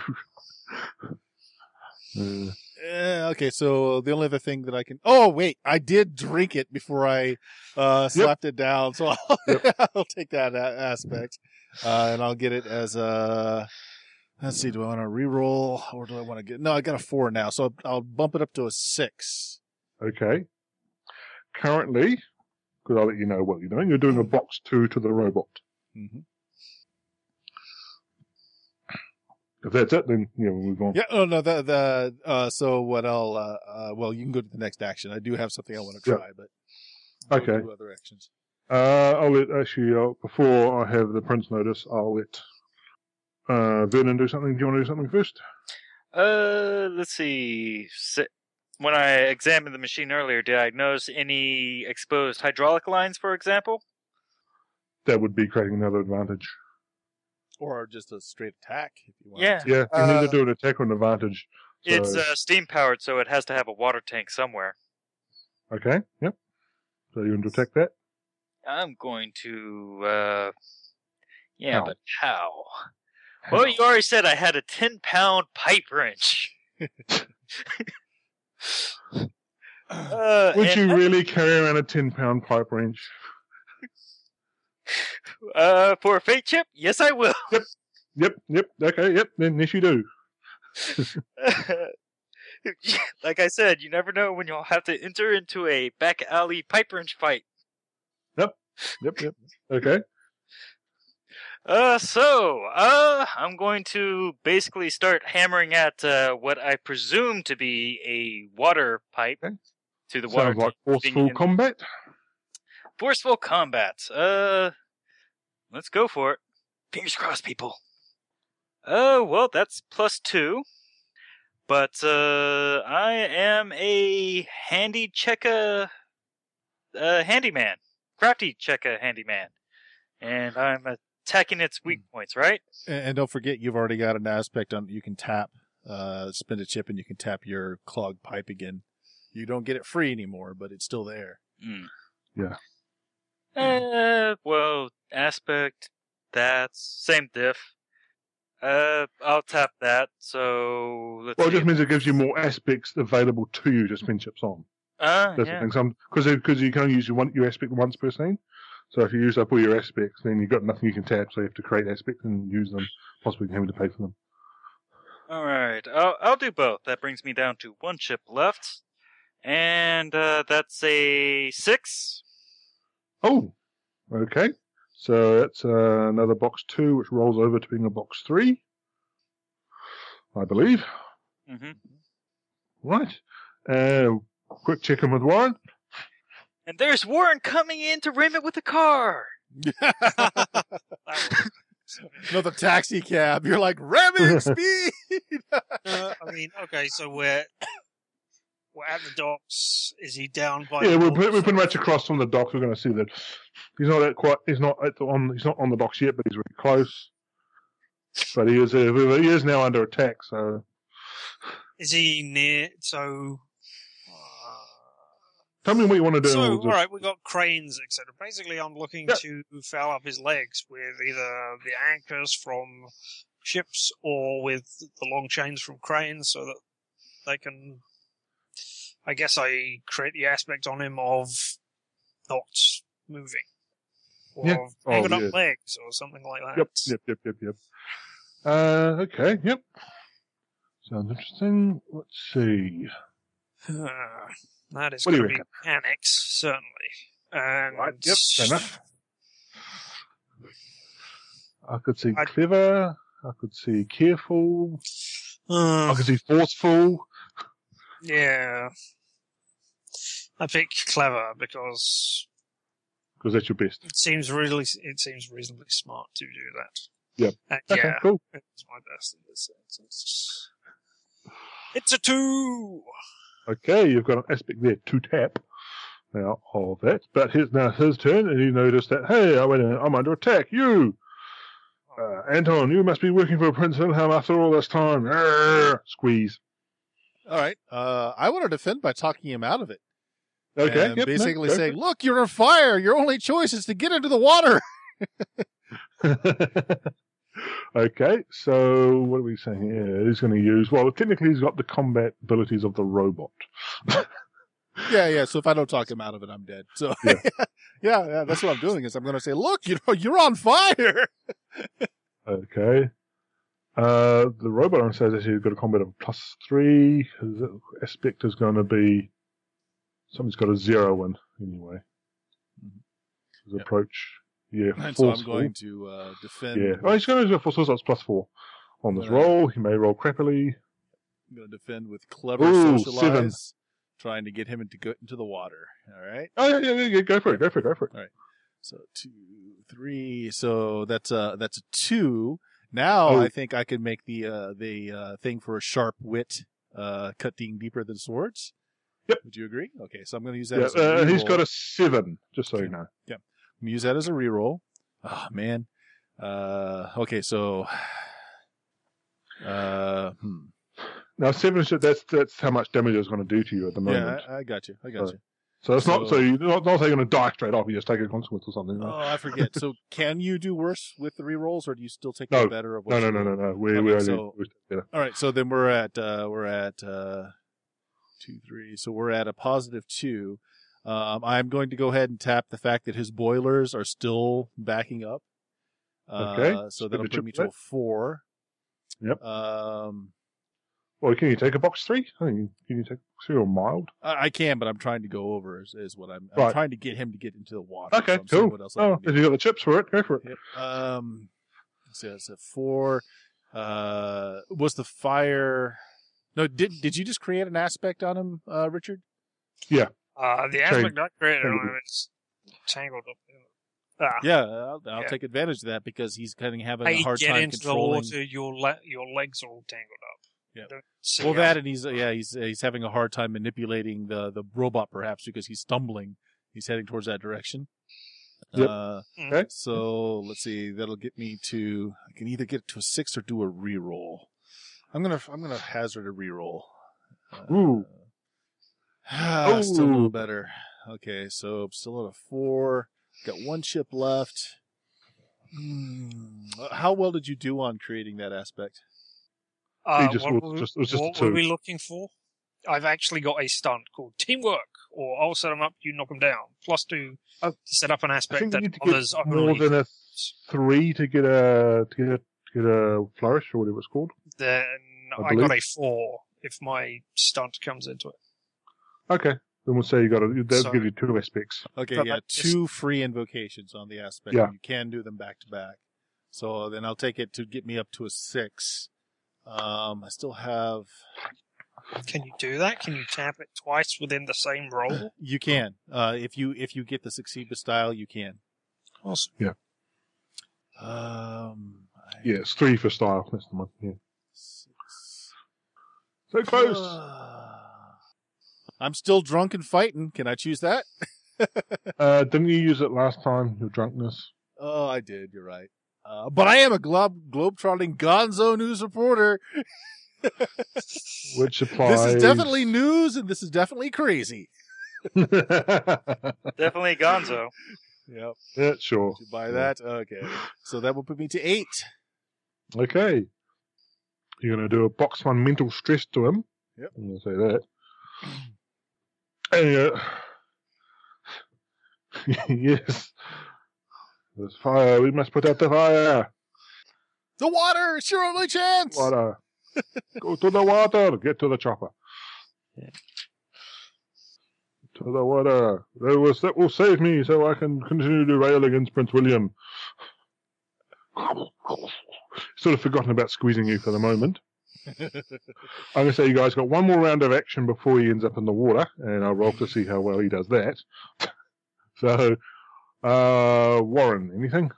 Okay, so the only other thing that I can... Oh, wait, I did drink it before I slapped it down, so I'll take that aspect. And I'll get it as a... Let's see, do I want to reroll, or do I want to get... No, I got a 4 now, so I'll bump it up to a 6. Okay. Currently, because I'll let you know what you're doing a box 2 to the robot. Mm-hmm. If that's it, then we'll move on. Yeah. Oh no. So what I'll well, you can go to the next action. I do have something I want to try, but okay. Do other actions. I'll let before I have the prince notice, I'll let Vernon do something. Do you want to do something first? Let's see. When I examined the machine earlier, did I notice any exposed hydraulic lines, for example? That would be creating another advantage. Or just a straight attack, if you want. Yeah, you can either do an attack or an advantage. So... It's steam powered, so it has to have a water tank somewhere. Okay, yep. So you want to attack that? I'm going to, yeah, but how? Well, you already said I had a 10-pound pipe wrench. Would you really carry around a 10-pound pipe wrench? For a fate chip? Yes, I will. Yep. Okay, yep. Then yes, you do. Like I said, you never know when you'll have to enter into a back alley pipe wrench fight. Yep. Okay. I'm going to basically start hammering at what I presume to be a water pipe to the water. Sounds like forceful combat. Forceful combat. Let's go for it. Fingers crossed, people. Well, that's +2. But, I am a handy checker, handyman. Crafty checker handyman. And I'm attacking its weak points, right? And don't forget, you've already got an aspect on, you can tap, spend a chip and you can tap your clogged pipe again. You don't get it free anymore, but it's still there. Mm. Yeah. Well, aspect, that's same diff. I'll tap that, so let's see. It just means it gives you more aspects available to you to spend chips on. That's the thing. Because you can only use your aspect once per scene. So if you use up all your aspects, then you've got nothing you can tap, so you have to create aspects and use them, possibly having to pay for them. Alright, I'll do both. That brings me down to 1 chip left. And, that's a 6. Oh, okay. So that's another box 2, which rolls over to being a box 3, I believe. Mm-hmm. Right. Quick check in with Warren. And there's Warren coming in to ram it with a car. Another taxi cab. You're like, ramming speed! Okay, so we're at the docks. Is he down by? Yeah, we're pretty much across from the docks. We're going to see that he's not on the docks yet, but he's really close. But he is now under attack. So is he near? So tell me what you want to do. So all right, we got cranes, etc. Basically, I'm looking to foul up his legs with either the anchors from ships or with the long chains from cranes, so that they can. I guess I create the aspect on him of not moving. Or hanging up legs or something like that. Yep. Okay, yep. Sounds interesting. Let's see. That is going to be mechanics, certainly. And right, yep, fair enough. I could see clever. I could see careful. I could see forceful. Yeah. I picked clever because that's your best. it seems reasonably smart to do that. Yep. And Okay, cool. It's my best in this instance. It's a 2! Okay, you've got an aspect there to tap. Now, of that. But here's now his turn, and you notice that, hey, wait a minute, I'm under attack. You! Anton, you must be working for Prince Wilhelm after all this time. Arrgh! Squeeze. All right. I want to defend by talking him out of it. Okay. And basically saying, look, you're on fire. Your only choice is to get into the water. Okay, so what are we saying here? He's going to use, well, technically he's got the combat abilities of the robot. Yeah. So if I don't talk him out of it, I'm dead. So Yeah. yeah, that's what I'm doing is I'm going to say, look, you're on fire. Okay. The robot says that he's got a combat of +3. His aspect is going to be, something's got a 0 in, anyway. His approach. Yeah, and so I'm going to defend. Yeah. Oh, he's going to do a force, so it's +4. On this roll, he may roll crappily. I'm going to defend with clever socialize, 7. trying to get him into the water. All right. Oh, yeah, go for it. All right. So 2, 3. So that's a 2. Now I think I can make the thing for a sharp wit, cutting deeper than swords. Yep. Would you agree? Okay, so I'm going to use that as a reroll. He's got a 7, just so you know. Yeah. I'm going to use that as a reroll. Oh, man. Okay, so... Now, 7, that's how much damage it's going to do to you at the moment. Yeah, I got you. So it's not, so you're not going to die straight off, you just take a consequence or something. Oh, I forget. So can you do worse with the rerolls, or do you still take the better of what's No. We're all right, so then we're at 2, 3. So we're at a +2. I'm going to go ahead and tap the fact that his boilers are still backing up. Okay. So that'll bring me to a 4. Yep. Well, can you take a box 3? Can you take 3 or mild? I can, but I'm trying to go over is what I'm trying to get him to get into the water. Okay, so cool. What else if you got the chips for it, go for it. Yep. So it's a 4. Was the fire? No, did you just create an aspect on him, Richard? Yeah. The aspect I created on him is tangled up. Yeah, I'll take advantage of that because he's kind of having a hard time get into controlling. the water, your legs are all tangled up. Yeah. Well, that and he's having a hard time manipulating the robot perhaps because he's stumbling. He's heading towards that direction. Yep. Okay. So let's see. That'll get me to. I can either get to a 6 or do a reroll. I'm gonna hazard a reroll. Ooh. Still a little better. Okay, so I'm still at a 4. Got 1 chip left. How well did you do on creating that aspect? What were we looking for? I've actually got a stunt called Teamwork, or I'll set them up, you knock them down. +2 to set up an aspect that others are more than a 3 to get a flourish or whatever it's called. Then I got a 4 if my stunt comes into it. Okay. Then we'll say that'll give you 2 aspects. Okay, yeah, 2 free invocations on the aspect. Yeah. You can do them back to back. So then I'll take it to get me up to a 6. I still have... Can you do that? Can you tap it twice within the same roll? You can. If you get the Succeed style, you can. Awesome. Yeah. It's 3 for style. That's the one. Yeah. 6. So close. I'm still drunk and fighting. Can I choose that? Didn't you use it last time? Your drunkenness. Oh, I did. You're right. But I am a globe-trotting gonzo news reporter. Which applies. This is definitely news, and this is definitely crazy. Definitely gonzo. Yep. Yeah, sure. Did you buy that? Okay. So that will put me to 8. Okay. You're going to do a box 1 mental stress to him. Yep. I'm going to say that. And yes. There's fire. We must put out the fire. The water! It's your only chance! Water. Go to the water. Get to the chopper. Yeah. To the water. That will save me so I can continue to rail against Prince William. Sort of forgotten about squeezing you for the moment. I'm going to say you guys got one more round of action before he ends up in the water, and I'll roll to see how well he does that. So, Warren, anything?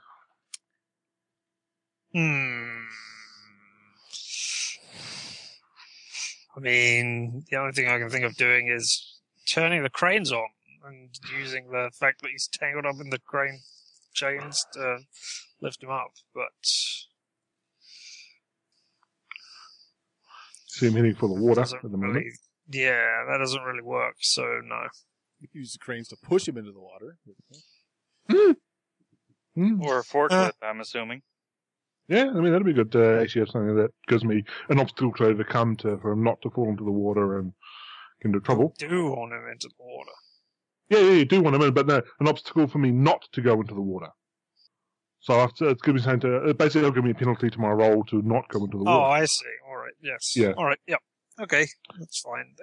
I mean, the only thing I can think of doing is turning the cranes on and using the fact that he's tangled up in the crane chains to lift him up, but... See him heading for the water at the moment. Really, yeah, that doesn't really work, so no. You can use the cranes to push him into the water. Or a forklift, I'm assuming. Yeah, I mean, that'd be good to actually have something that gives me an obstacle to overcome for him not to fall into the water and get into trouble. You do want him into the water. Yeah, you do want him in, but no, an obstacle for me not to go into the water. So after, it's going to be saying basically it'll give me a penalty to my roll to not go into the water. Oh, I see. All right, yes. Yeah. All right, yep. Okay, that's fine.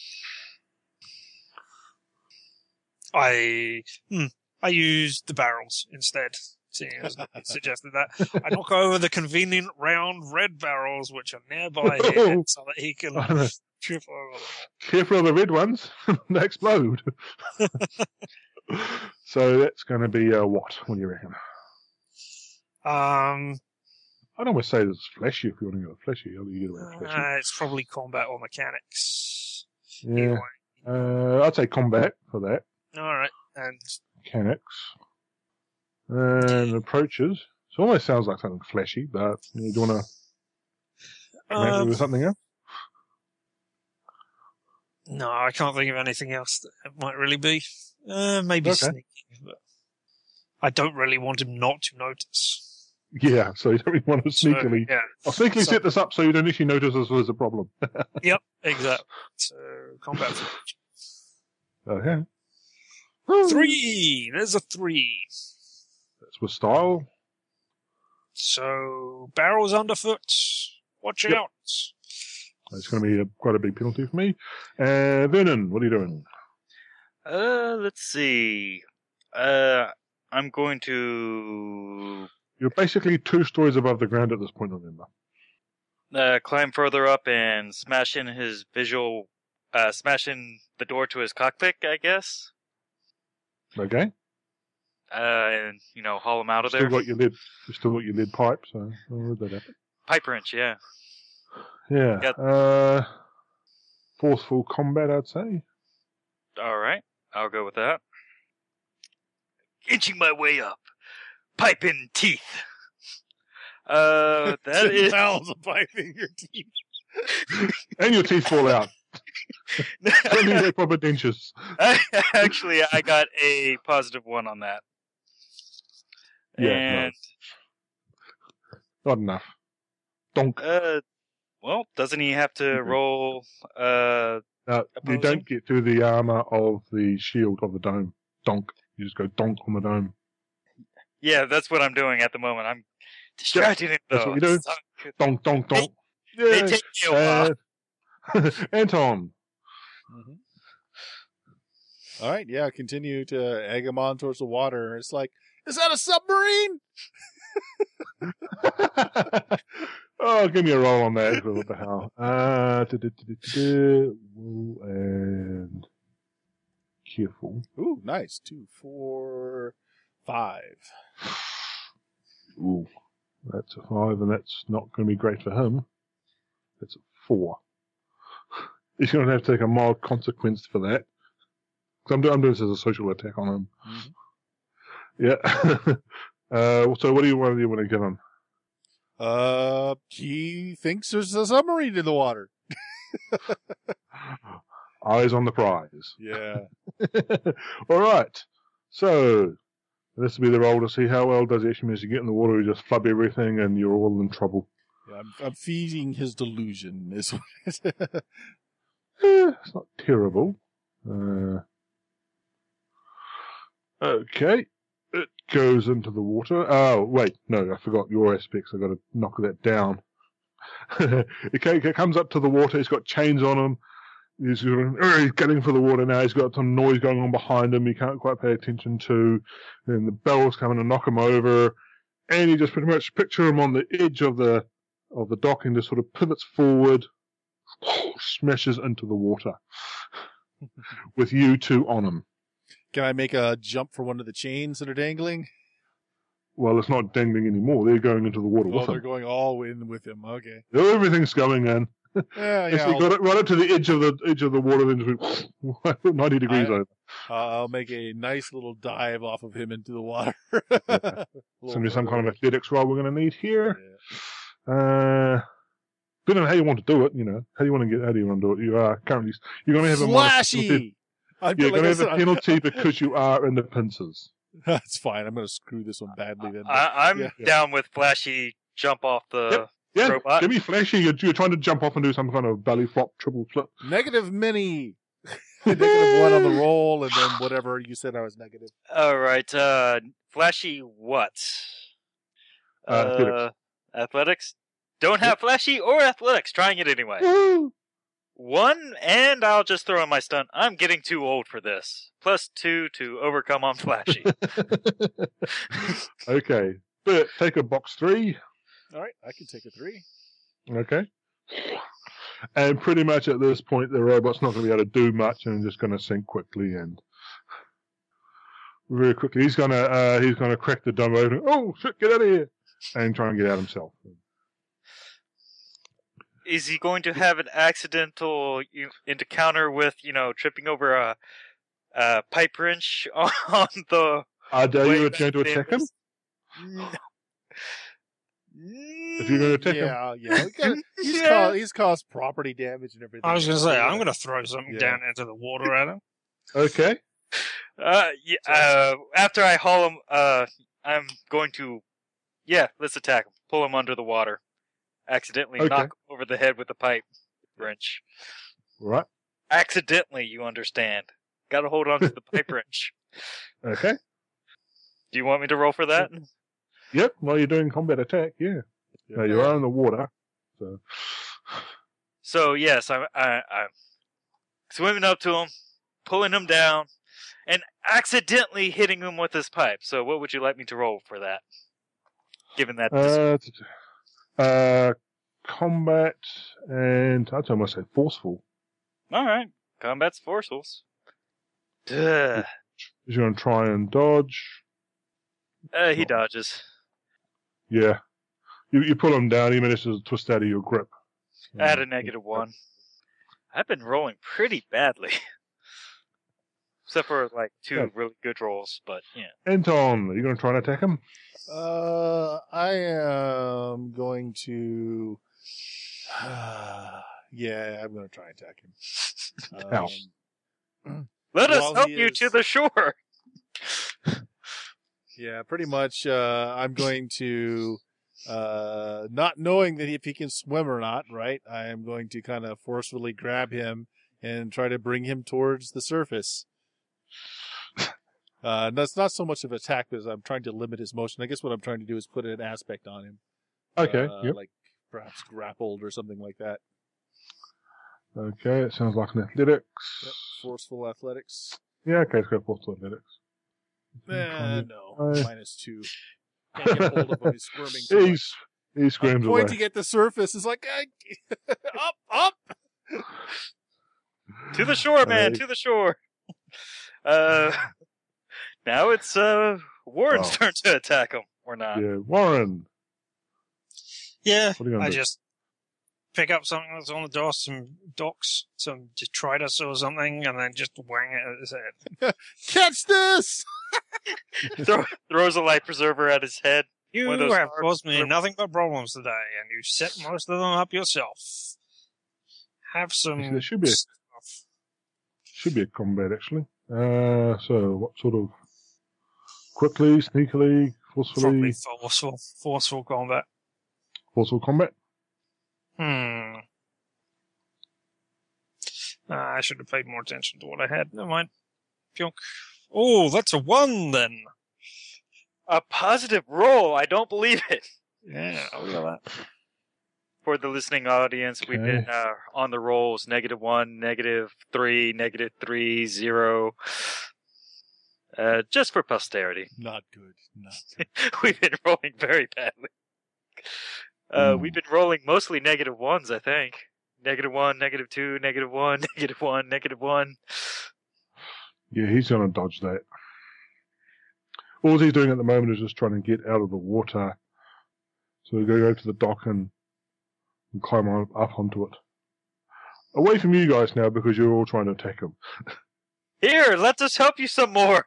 I use the barrels instead, seeing as I suggested that. I knock over the convenient round red barrels which are nearby here so that he can trip over them. Careful of the red ones, they explode. So that's going to be what? What do you reckon? I'd almost say it's fleshy if you want to go fleshy. How do you get away with fleshy? It's probably combat or mechanics. Yeah. I'd say combat for that. All right, and mechanics and approaches. So it almost sounds like something fleshy, but do you want to come at me with something else? No, I can't think of anything else that it might really be. Maybe sneaking, but I don't really want him not to notice. Yeah, so you don't really want to sneakily. So, yeah. I'll sneakily set this up so you don't actually notice this was a problem. Yep, exactly. So combat. Okay. 3! There's a 3. That's with style. So, barrels underfoot. Watch out. It's going to be quite a big penalty for me. Vernon, what are you doing? Let's see. I'm going to... You're basically 2 stories above the ground at this point, remember. Climb further up and smash in the door to his cockpit, I guess. Okay. And, haul him out of there. You still got your lead pipe, so where did that happen? Pipe wrench, yeah. Yeah. Yep. Forceful combat, I'd say. Alright, I'll go with that. Inching my way up. Pipe in teeth. That is... Pounds of pipe in your teeth. And your teeth fall out. Don't need like proper dentures. Actually, I got a +1 on that. Yeah, and not enough. Donk. Well, doesn't he have to roll? You don't get through the armor of the shield of the dome. Donk. You just go donk on the dome. Yeah, that's what I'm doing at the moment. I'm distracting him. That's what you do. Donk, donk, donk. They take me a while. Anton. Mm-hmm. All right, yeah, continue to egg him on towards the water. It's like, is that a submarine? Oh, give me a roll on that. What the hell? And careful. Ooh, nice. 2, 4, 5. Ooh, that's a 5, and that's not going to be great for him. That's a 4. He's going to have to take a mild consequence for that. Because I'm doing this as a social attack on him. Mm-hmm. Yeah. So what do you want to give him? He thinks there's a submarine in the water. Eyes on the prize. Yeah. All right. So this will be the roll to see how well does he actually manage to get in the water. You just flub everything, and you're all in trouble. Yeah, I'm feeding his delusion. It's not terrible. Okay. It goes into the water. Oh, wait. No, I forgot your aspects. I've got to knock that down. It comes up to the water. He's got chains on him. He's getting for the water now. He's got some noise going on behind him he can't quite pay attention to. And the bells coming to knock him over. And you just pretty much picture him on the edge of the of the dock and just sort of pivots forward, smashes into the water with you two on him. Can I make a jump for one of the chains that are dangling? Well, it's not dangling anymore. They're going into the water with they're him. going all in with him. Okay. Everything's going in. Yeah. You got it right up to the edge of the water, then 90 degrees over. I'll make a nice little dive off of him into the water. It's going to be some kind of athletics roll we're going to need here. Yeah. Depending on how you want to do it, how do you want to do it? You are currently, you're going to have Flashy! You're going to have a penalty because you are in the pincers. That's fine. I'm going to screw this one badly then. I'm down with Flashy jump off the robot. Give me Flashy. You're trying to jump off and do some kind of belly flop, triple flip. Negative mini. -1 on the roll, and then whatever you said I was negative. All right. Flashy what? Athletics. Don't have Flashy or Athletics. Trying it anyway. Woo! 1, and I'll just throw in my stunt. I'm getting too old for this. +2 to overcome on Flashy. Okay. But take a box 3. All right, I can take a 3. Okay. And pretty much at this point, the robot's not going to be able to do much, and just going to sink quickly and very quickly. He's going to crack the dome open. Oh shit! Get out of here! And try and get out himself. Is he going to have an accidental encounter with, tripping over a pipe wrench on the... Are you going to attack him? No. If you're going to attack him. He's caused property damage and everything. I was going to say, I'm going to throw something down into the water at him. Okay. After I haul him, I'm going to... Yeah, let's attack him. Pull him under the water. Accidentally knock him over the head with the pipe wrench. Right. Accidentally, you understand. Got to hold on to the pipe wrench. Okay. Do you want me to roll for that? Yep. While you're doing combat attack, yeah. You are in the water. So yes, I'm swimming up to him, pulling him down, and accidentally hitting him with this pipe. So what would you like me to roll for that? Given that. Combat and I'd almost say forceful. All right, combat's forceful. Duh. He's going to try and dodge. He dodges. Yeah, you pull him down. He manages to twist out of your grip. At a -1. I've been rolling pretty badly, except for like 2 really good rolls. But yeah. Anton, are you going to try and attack him? I am going to. Yeah, I'm going to try and attack him. Let us help you to the shore. Yeah, pretty much. I'm going to, not knowing that if he can swim or not, right? I am going to kind of forcefully grab him and try to bring him towards the surface. That's not so much of an attack as I'm trying to limit his motion. I guess what I'm trying to do is put an aspect on him. Okay. Like perhaps grappled or something like that. Okay, it sounds like an athletics. Yep, forceful athletics. Yeah, okay, let's go forceful athletics. No, -2. Can't get hold of him. He's squirming too much. He squirms away. Pointing at the surface is like, up. To the shore, man, to the shore. Now it's Warren's turn to attack him, or not. Yeah, Warren. Yeah, What are you gonna I do? just pick up something that's on the dock, some docks, some detritus or something, and then just wang it at his head. Catch this! Throws a life preserver at his head. You One of those have hard- caused me nothing but problems today, and you set most of them up yourself. Have some Actually, there should be a- stuff. Should be a combat, actually. So, what sort of... Quickly, sneakily, Probably forcefully... forceful combat. Forceful combat? I should have paid more attention to what I had. Never mind. Pionk. Oh, that's a 1 then. A positive roll. I don't believe it. Yeah, I'll get that. For the listening audience, we've been on the rolls: -1, -3, -3, 0. Just for posterity. Not good. Not good. We've been rolling very badly. We've been rolling mostly -1s, I think. -1, -2, -1, -1, -1. Yeah, he's going to dodge that. All he's doing at the moment is just trying to get out of the water. So we're going to go to the dock and climb up onto it. Away from you guys now because you're all trying to attack him. Here, let us help you some more.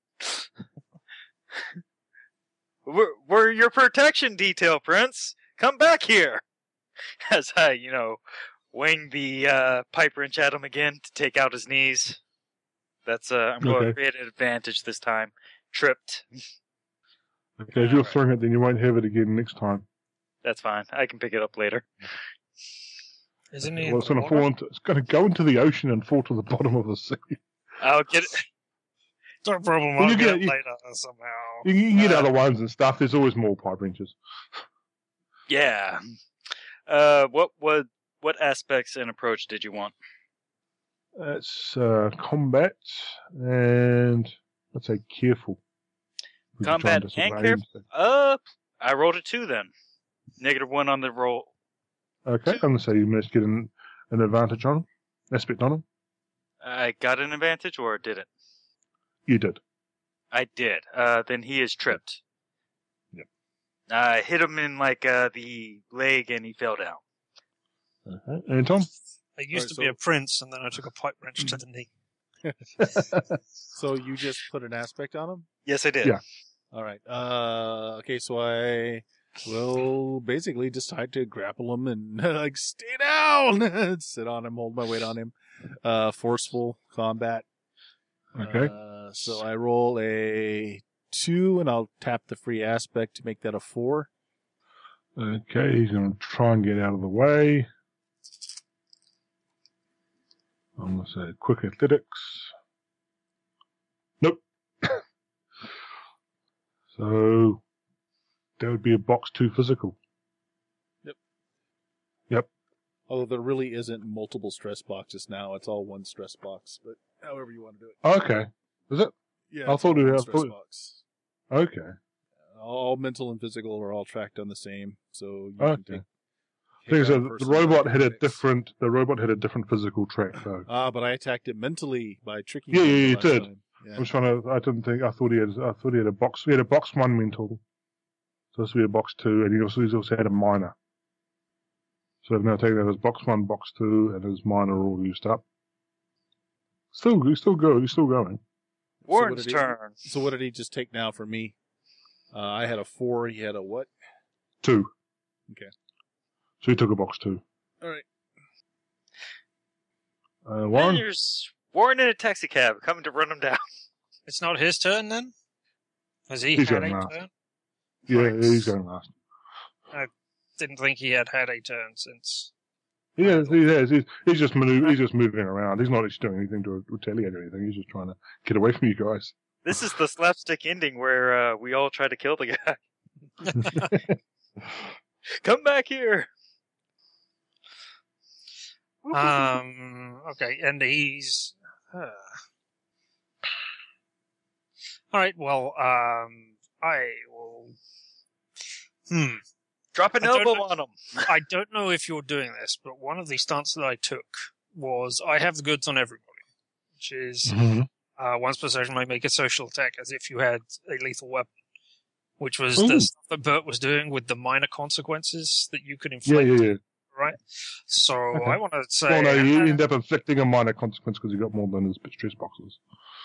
We're your protection detail, Prince. Come back here. As I, wing the pipe wrench at him again to take out his knees. That's I'm going to create an advantage this time. Tripped. Okay, if you're throwing it, then you won't have it again next time. That's fine. I can pick it up later. Isn't he? Well, it's going to go into the ocean and fall to the bottom of the sea. I'll get it. No problem. I'll get it later somehow. You can get other ones and stuff. There's always more pipe wrenches. Yeah. What aspects and approach did you want? It's combat and let's say careful. Combat and careful. I rolled a 2 then. -1 on the roll. Okay, I'm going to say you managed to get an advantage on him, aspect on him. I got an advantage, or did it? You did. I did. Then he is tripped. Yep. I hit him in the leg, and he fell down. Okay. And Tom? I used to be a prince, and then I took a pipe wrench to the knee. So you just put an aspect on him? Yes, I did. Yeah. All right. Okay, so I will basically decide to grapple him and stay down, sit on him, hold my weight on him. Forceful combat. Okay. So I roll a 2, and I'll tap the free aspect to make that a 4. Okay, he's going to try and get out of the way. I'm going to say quick athletics. Nope. So that would be a box 2 physical. Yep. Although there really isn't multiple stress boxes now. It's all one stress box, but however you want to do it. Okay. Is it? Yeah. I thought it was stress box. Okay. All mental and physical are all tracked on the same, so you Okay. can The robot had a different physical track though. But I attacked it mentally by tricking. Yeah, him you last did. time. Yeah. I thought he had a box. He had a box 1 mental. So this would be a box 2, and he's also had a minor. So I've now taken that as box 1, box 2, and his minor all used up. He's still going. Warren's turn. So what did he just take now for me? I had a 4. He had a what? 2. Okay. So he took a box 2. All right. Warren? There's Warren in a taxi cab coming to run him down. It's not his turn then? Has he He's had going a last. turn? Yeah, Right. he's going last. Didn't think he had a turn since. He has. He's just moving around. He's not actually doing anything to retaliate or anything. He's just trying to get away from you guys. This is the slapstick ending where we all try to kill the guy. Come back here. Okay, and he's. All right. Well, I will. Drop an elbow on him. I don't know if you're doing this, but one of the stunts that I took was I have the goods on everybody, which is once per session I make a social attack as if you had a lethal weapon, which was the stuff that Bert was doing with the minor consequences that you could inflict. Yeah. Right? So I want to say... Well, no, you end up inflicting a minor consequence because you got more than his stress boxes.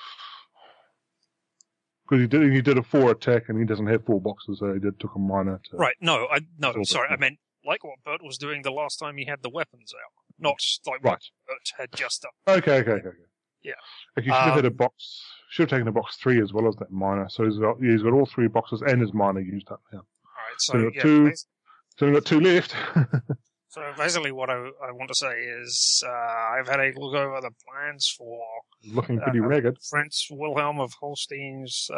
Because he did a 4 attack and he doesn't have 4 boxes, so he took a minor. Right, sorry, I meant like what Bert was doing the last time he had the weapons out. Not like what Bert had just done. Okay. Yeah. Like you should have had a box. Should have taken a box 3 as well as that minor. So he's got all 3 boxes and his minor used up now. Alright, So we've got 2 left. So basically what I want to say is I've had a look over the plans for Looking pretty ragged. Prince Wilhelm of Holstein's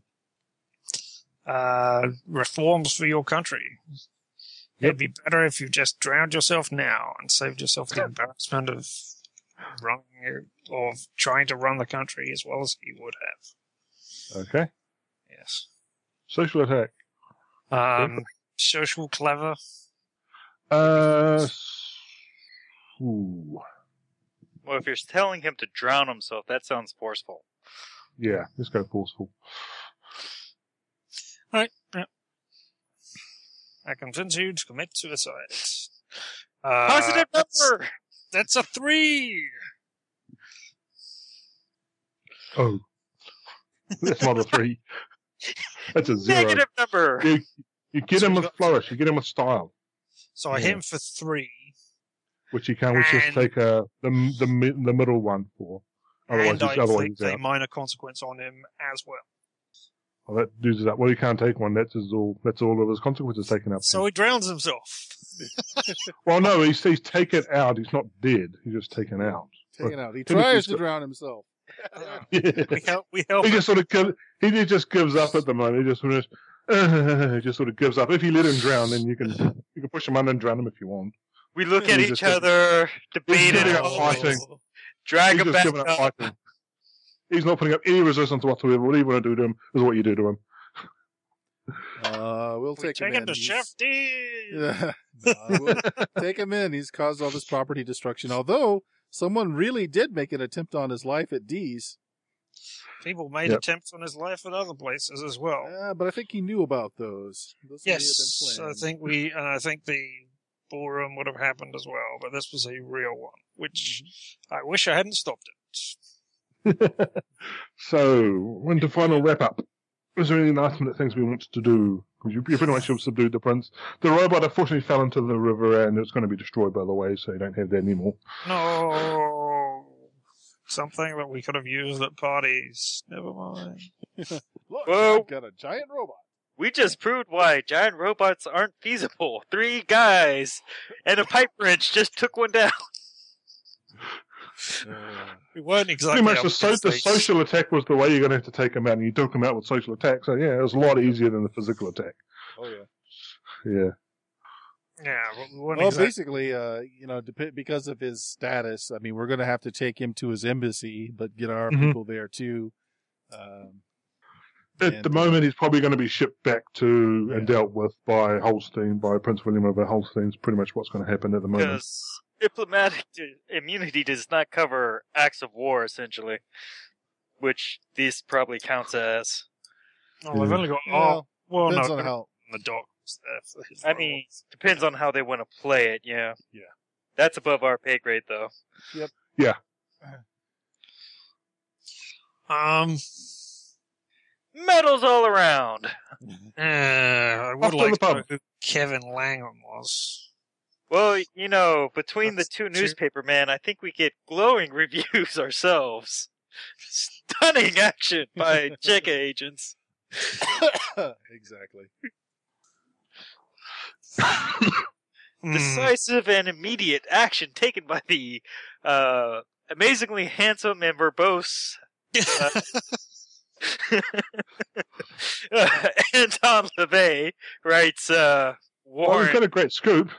reforms for your country. It'd be better if you just drowned yourself now and saved yourself the embarrassment of trying to run the country as well as he would have. Okay. Yes. Social attack. Social clever. Ooh. Well, if you're telling him to drown himself, that sounds forceful. Yeah, let's go forceful. Alright, yeah. I convince you to commit suicide. Positive number! That's a 3! Oh. That's not a 3. That's a 0. Negative number! You get him with flourish, you get him with style. So I hit him for 3. Which you can always just take the middle one for. Otherwise, and I inflict a minor consequence on him as well. Well, that loses that. Well, he can't take one. That's all of his consequences taken up. So he drowns himself. Well, no, he's taken out. He's not dead. He's just taken out. Taken out. He tries to drown himself. Yeah. We help. He just sort of gives up at the moment. He just sort of gives up. If you let him drown, then you can push him under and drown him if you want. We look at each other, debate it, drag him back up. He's not putting up any resistance whatsoever. What you want to do to him is what you do to him. We'll take him in. To Chef D. Yeah. We'll take him in. He's caused all this property destruction. Although someone really did make an attempt on his life at D's. People made attempts on his life at other places as well. Yeah, but I think he knew about those. Yes, I think the ballroom would have happened as well, but this was a real one, which I wish I hadn't stopped it. So, when to final wrap up, is there any last minute things we want to do? Because you pretty much have subdued the prince. The robot unfortunately fell into the river and it's going to be destroyed by the way, so you don't have that anymore. No, something that we could have used at parties. Never mind. Look, I've got a giant robot. We just proved why giant robots aren't feasible. 3 guys and a pipe wrench just took one down. We weren't exactly. Pretty much the social attack was the way you're going to have to take him out, and you took him out with social attack. So yeah, it was a lot easier than the physical attack. Oh yeah. Yeah. Yeah. Well, basically, because of his status, I mean, we're going to have to take him to his embassy, but get our people there too. At the moment, he's probably going to be shipped back to and dealt with by Holstein, by Prince William of Holstein's pretty much what's going to happen at the moment. Because diplomatic immunity does not cover acts of war, essentially, which this probably counts as. Oh, they've only got. Depends on how the dock. I mean, depends on how they want to play it. Yeah. Yeah. That's above our pay grade, though. Yep. Yeah. Medals all around. I would like to know who Kevin Langham was. Well, between the two newspaper men, I think we get glowing reviews ourselves. Stunning action by Cheka agents. Exactly. Decisive and immediate action taken by the amazingly handsome and verbose Anton LaVey writes Warren. He's got a great scoop.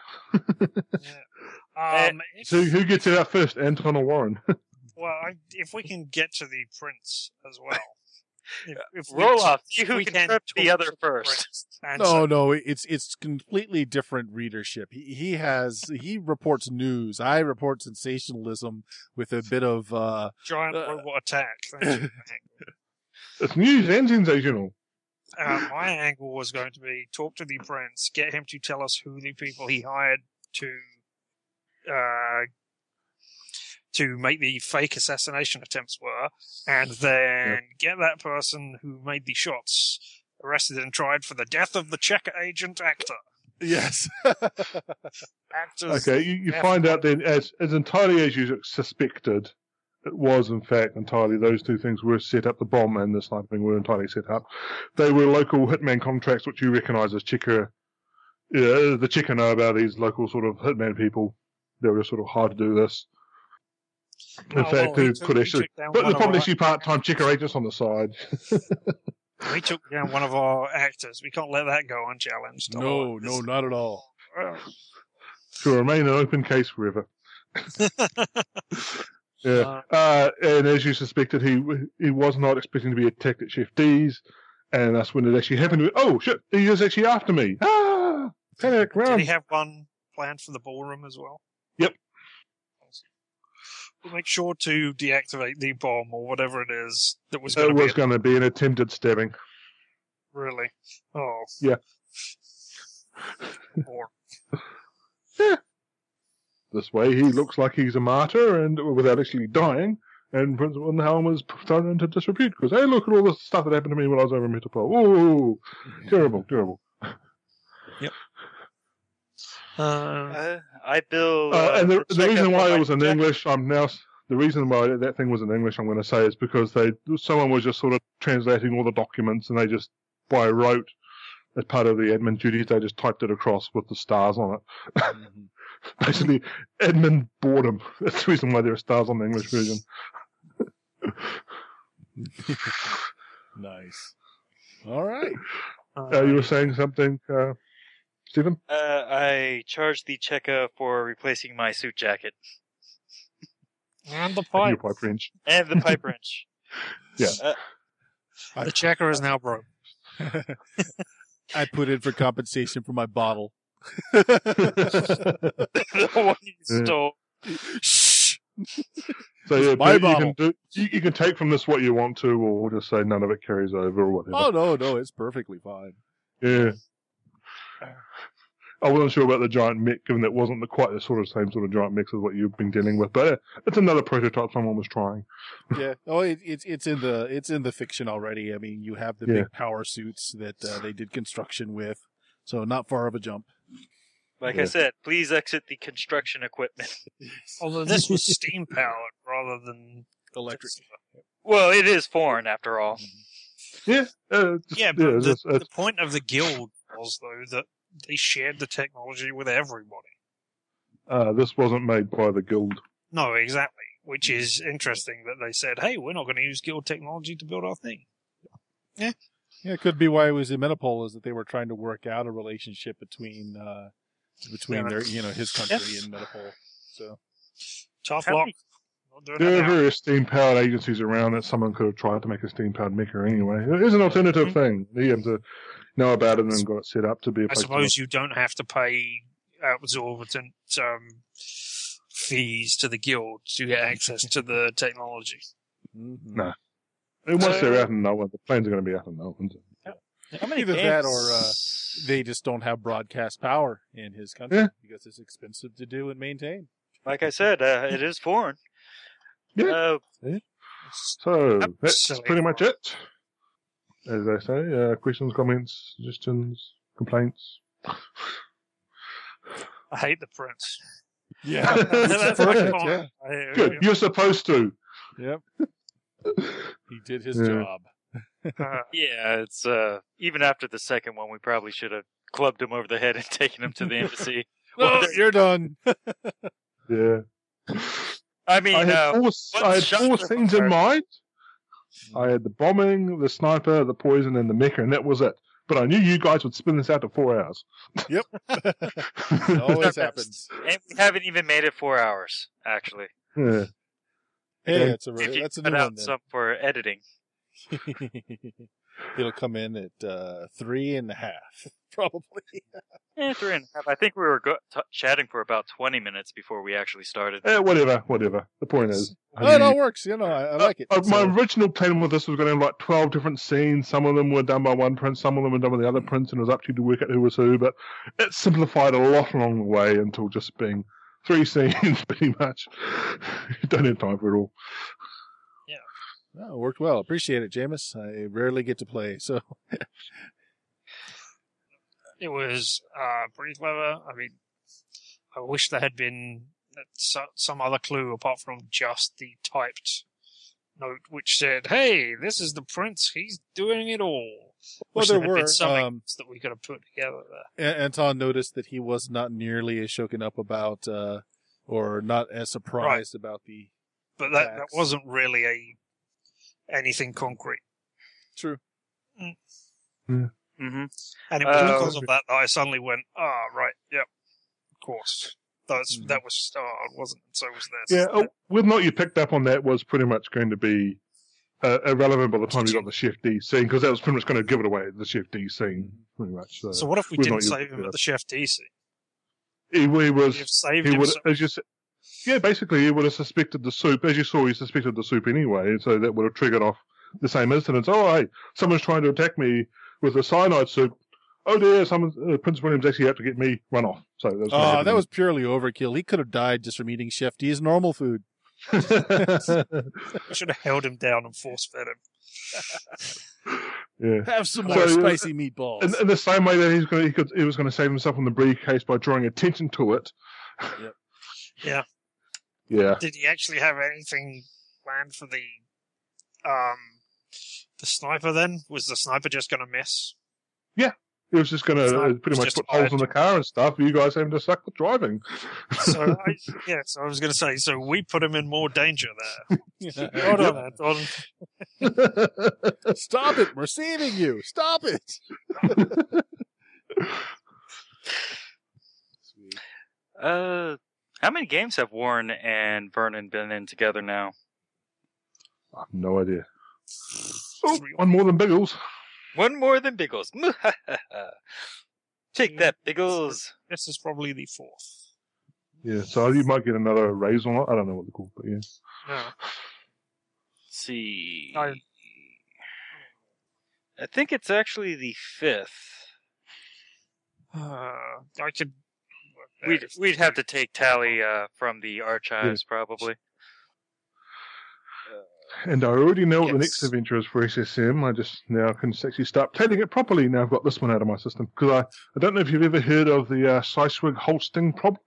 So who gets it out first, Anton or Warren? Well, if we can get to the prince as well. If roll off. See who can trip the other first. No, it's completely different readership. He reports news. I report sensationalism with a bit of giant robot attack. It's news and sensational. My angle was going to be talk to the prince, get him to tell us who the people he hired to make the fake assassination attempts were, and then get that person who made the shots arrested and tried for the death of the Cheka agent actor. Yes. Actors. Okay, you find out then, as entirely as you suspected, it was in fact entirely those two things were set up. The bomb and the sniping were entirely set up. They were local hitman contracts, which you recognise as Cheka. The Cheka know about these local sort of hitman people. They were sort of hard to do this. In fact, who could actually, but there's probably actually part-time Cheka agents on the side. We took down one of our actors. We can't let that go unchallenged. No, not at all. To remain an open case forever. Yeah, and as you suspected, he was not expecting to be attacked at Chef D's, and that's when it actually happened. Oh shit! He was actually after me. Panic! Run! Did he have one planned for the ballroom as well? Yep. We'll make sure to deactivate the bomb or whatever it is that was It was going going to be an attempted stabbing. Really? Oh. Yeah. Or... Yeah. This way he looks like he's a martyr and without actually dying. And Prince Wilhelm was thrown into disrepute because, hey, look at all this stuff that happened to me when I was over in Metropole. Ooh, terrible, terrible. Yep. I build. And the reason why it was in English, the reason why that thing was in English, I'm going to say, is because someone was just sort of translating all the documents, and they just by rote, as part of the admin duties, they just typed it across with the stars on it. Mm-hmm. Basically, admin boredom. That's the reason why there are stars on the English version. Nice. All right. You were saying something, Stephen? I charged the Cheka for replacing my suit jacket. And the pipe. Your pipe wrench. And the pipe wrench. Yeah. The checker is now broke. I put in for compensation for my bottle. The one you stole. Shh. So yeah, my bottle. You can take from this what you want to, or just say none of it carries over, or whatever. Oh no, it's perfectly fine. Yeah. I wasn't sure about the giant mech, given that wasn't quite the same sort of giant mech as what you've been dealing with. But it's another prototype someone was trying. Yeah. Oh, it's in the fiction already. I mean, you have the big power suits that they did construction with, so not far of a jump. Like I said, please exit the construction equipment. Although this was steam powered rather than electric. Well, it is foreign after all. Yeah. But the point of the guild was, though, that they shared the technology with everybody. This wasn't made by the guild. No, exactly. Which is interesting that they said, hey, we're not going to use guild technology to build our thing. Yeah. Yeah, it could be why it was in Metapole, is that they were trying to work out a relationship between their, his country and Metapole. So tough luck. There are various steam-powered agencies around that someone could have tried to make a steam-powered mecha anyway. It is an alternative thing. You have to know about it and got it set up to be a place. I suppose you don't have to pay exorbitant fees to the guild to get access to the technology. Mm-hmm. No. And once they're out in no one, the planes are going to be out in no one. How many Either that or they just don't have broadcast power in his country because it's expensive to do and maintain. Like I said, it is foreign. Yeah. So that's pretty much it. As I say, questions, comments, suggestions, complaints. I hate the prince. Yeah, that's perfect. Yeah. Good. You're supposed to. Yep. He did his job. Yeah, it's even after the second one, we probably should have clubbed him over the head and taken him to the embassy. No, you're done. Yeah. I mean, I had four things in mind. I had the bombing, the sniper, the poison, and the mecha, and that was it. But I knew you guys would spin this out to 4 hours. Yep. It always happens. And we haven't even made it 4 hours, actually. Yeah. Hey, that's a Put new out one then. some for editing. It'll come in at 3.5, probably. 3.5. I think we were chatting for about 20 minutes before we actually started. Whatever. The point is, it all works. I like it. My original plan with this was going to have like 12 different scenes. Some of them were done by one prince, some of them were done by the other prince, and it was up to you to work out who was who. But it simplified a lot along the way until just being 3 scenes, pretty much. You don't have time for it all. No, it worked well. Appreciate it, Jameis. I rarely get to play, so. It was pretty clever. I mean, I wish there had been some other clue apart from just the typed note which said, hey, this is the prince. He's doing it all. Well, there were something that we could have put together there. Anton noticed that he was not nearly as shaken up about, or not as surprised about the. But that wasn't really anything concrete. True. Mm. Yeah. Mm-hmm. And it was because of that I suddenly went, right, yep, of course. That was, it wasn't, so was this. Yeah, whether or not you picked up on that was pretty much going to be irrelevant by the time you got the Chef D scene, because that was pretty much going to give it away, the Chef D scene, pretty much. So what if we didn't save him at the Chef D scene? he was. You've saved he him. would, basically, he would have suspected the soup. As you saw, he suspected the soup anyway, so that would have triggered off the same incidents. Oh, hey, someone's trying to attack me with a cyanide soup. Oh dear, Prince William's actually out to get me. Run off. So that was purely overkill. He could have died just from eating Shefty's normal food. I should have held him down and force-fed him. Yeah. Have some more spicy meatballs. In the same way that he was going to save himself from the briefcase by drawing attention to it. Yep. Yeah. Yeah. Did he actually have anything planned for the sniper then? Was the sniper just going to miss? Yeah. He was just going to pretty much put holes in the car and stuff. You guys having to suck with driving. So I was going to say, so we put him in more danger there. Hold on, man. Stop it. We're saving you. Stop it. Sweet. How many games have Warren and Vernon been in together now? I have no idea. Oh, one more than Biggles. One more than Biggles. Take that, Biggles. This is probably the fourth. Yeah, so you might get another raise on it. I don't know what they're called, but yeah. No. Let's see. I think it's actually the fifth. I could. We'd have to take tally from the archives, probably. And I already know what the next adventure is for SSM. I just now can actually start planning it properly. Now I've got this one out of my system. Because I don't know if you've ever heard of the Seiswig-Holsting problem.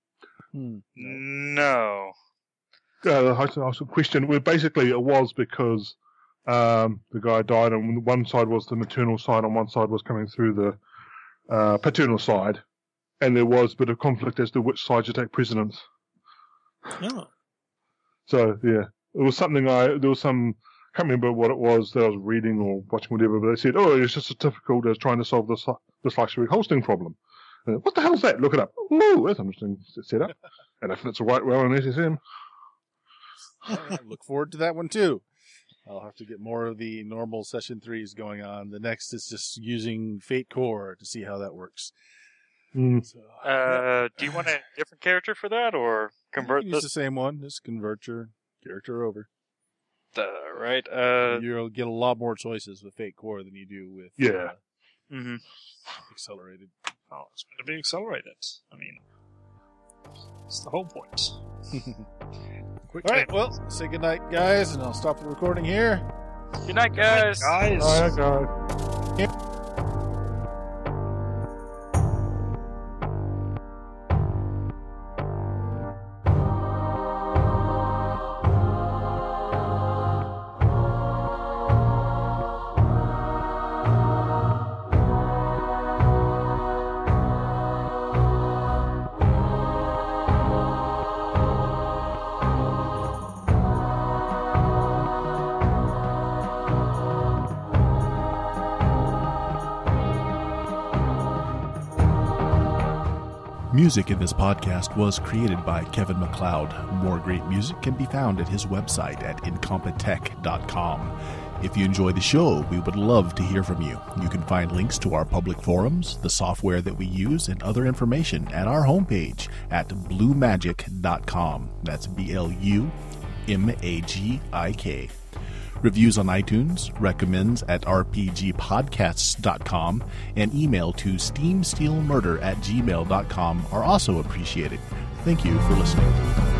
No. The question, well, basically it was because the guy died, and one side was the maternal side, and one side was coming through the paternal side. And there was a bit of conflict as to which side should take precedence. Oh. So, yeah. It was something can't remember what it was that I was reading or watching, whatever, but they said, it's just as difficult as trying to solve the Seiswig-Holsting problem. And, what the hell's that? Look it up. Ooh, that's an interesting setup. And if it's right well on SSM. I look forward to that one too. I'll have to get more of the normal session 3s going on. The next is just using Fate Core to see how that works. So, do you want a different character for that, or convert use the same one? Just convert your character over. Right. You'll get a lot more choices with Fate Core than you do with Accelerated. Oh, it's meant to be accelerated. I mean, it's the whole point. All right, well, say goodnight, guys, and I'll stop the recording here. Good night, guys. Good night, guys. Music in this podcast was created by Kevin MacLeod. More great music can be found at his website at incompetech.com. If you enjoy the show, we would love to hear from you. You can find links to our public forums, the software that we use, and other information at our homepage at bluemagic.com. That's BLUMAGIK. Reviews on iTunes, recommends at rpgpodcasts.com, and email to steamsteelmurder@gmail.com are also appreciated. Thank you for listening.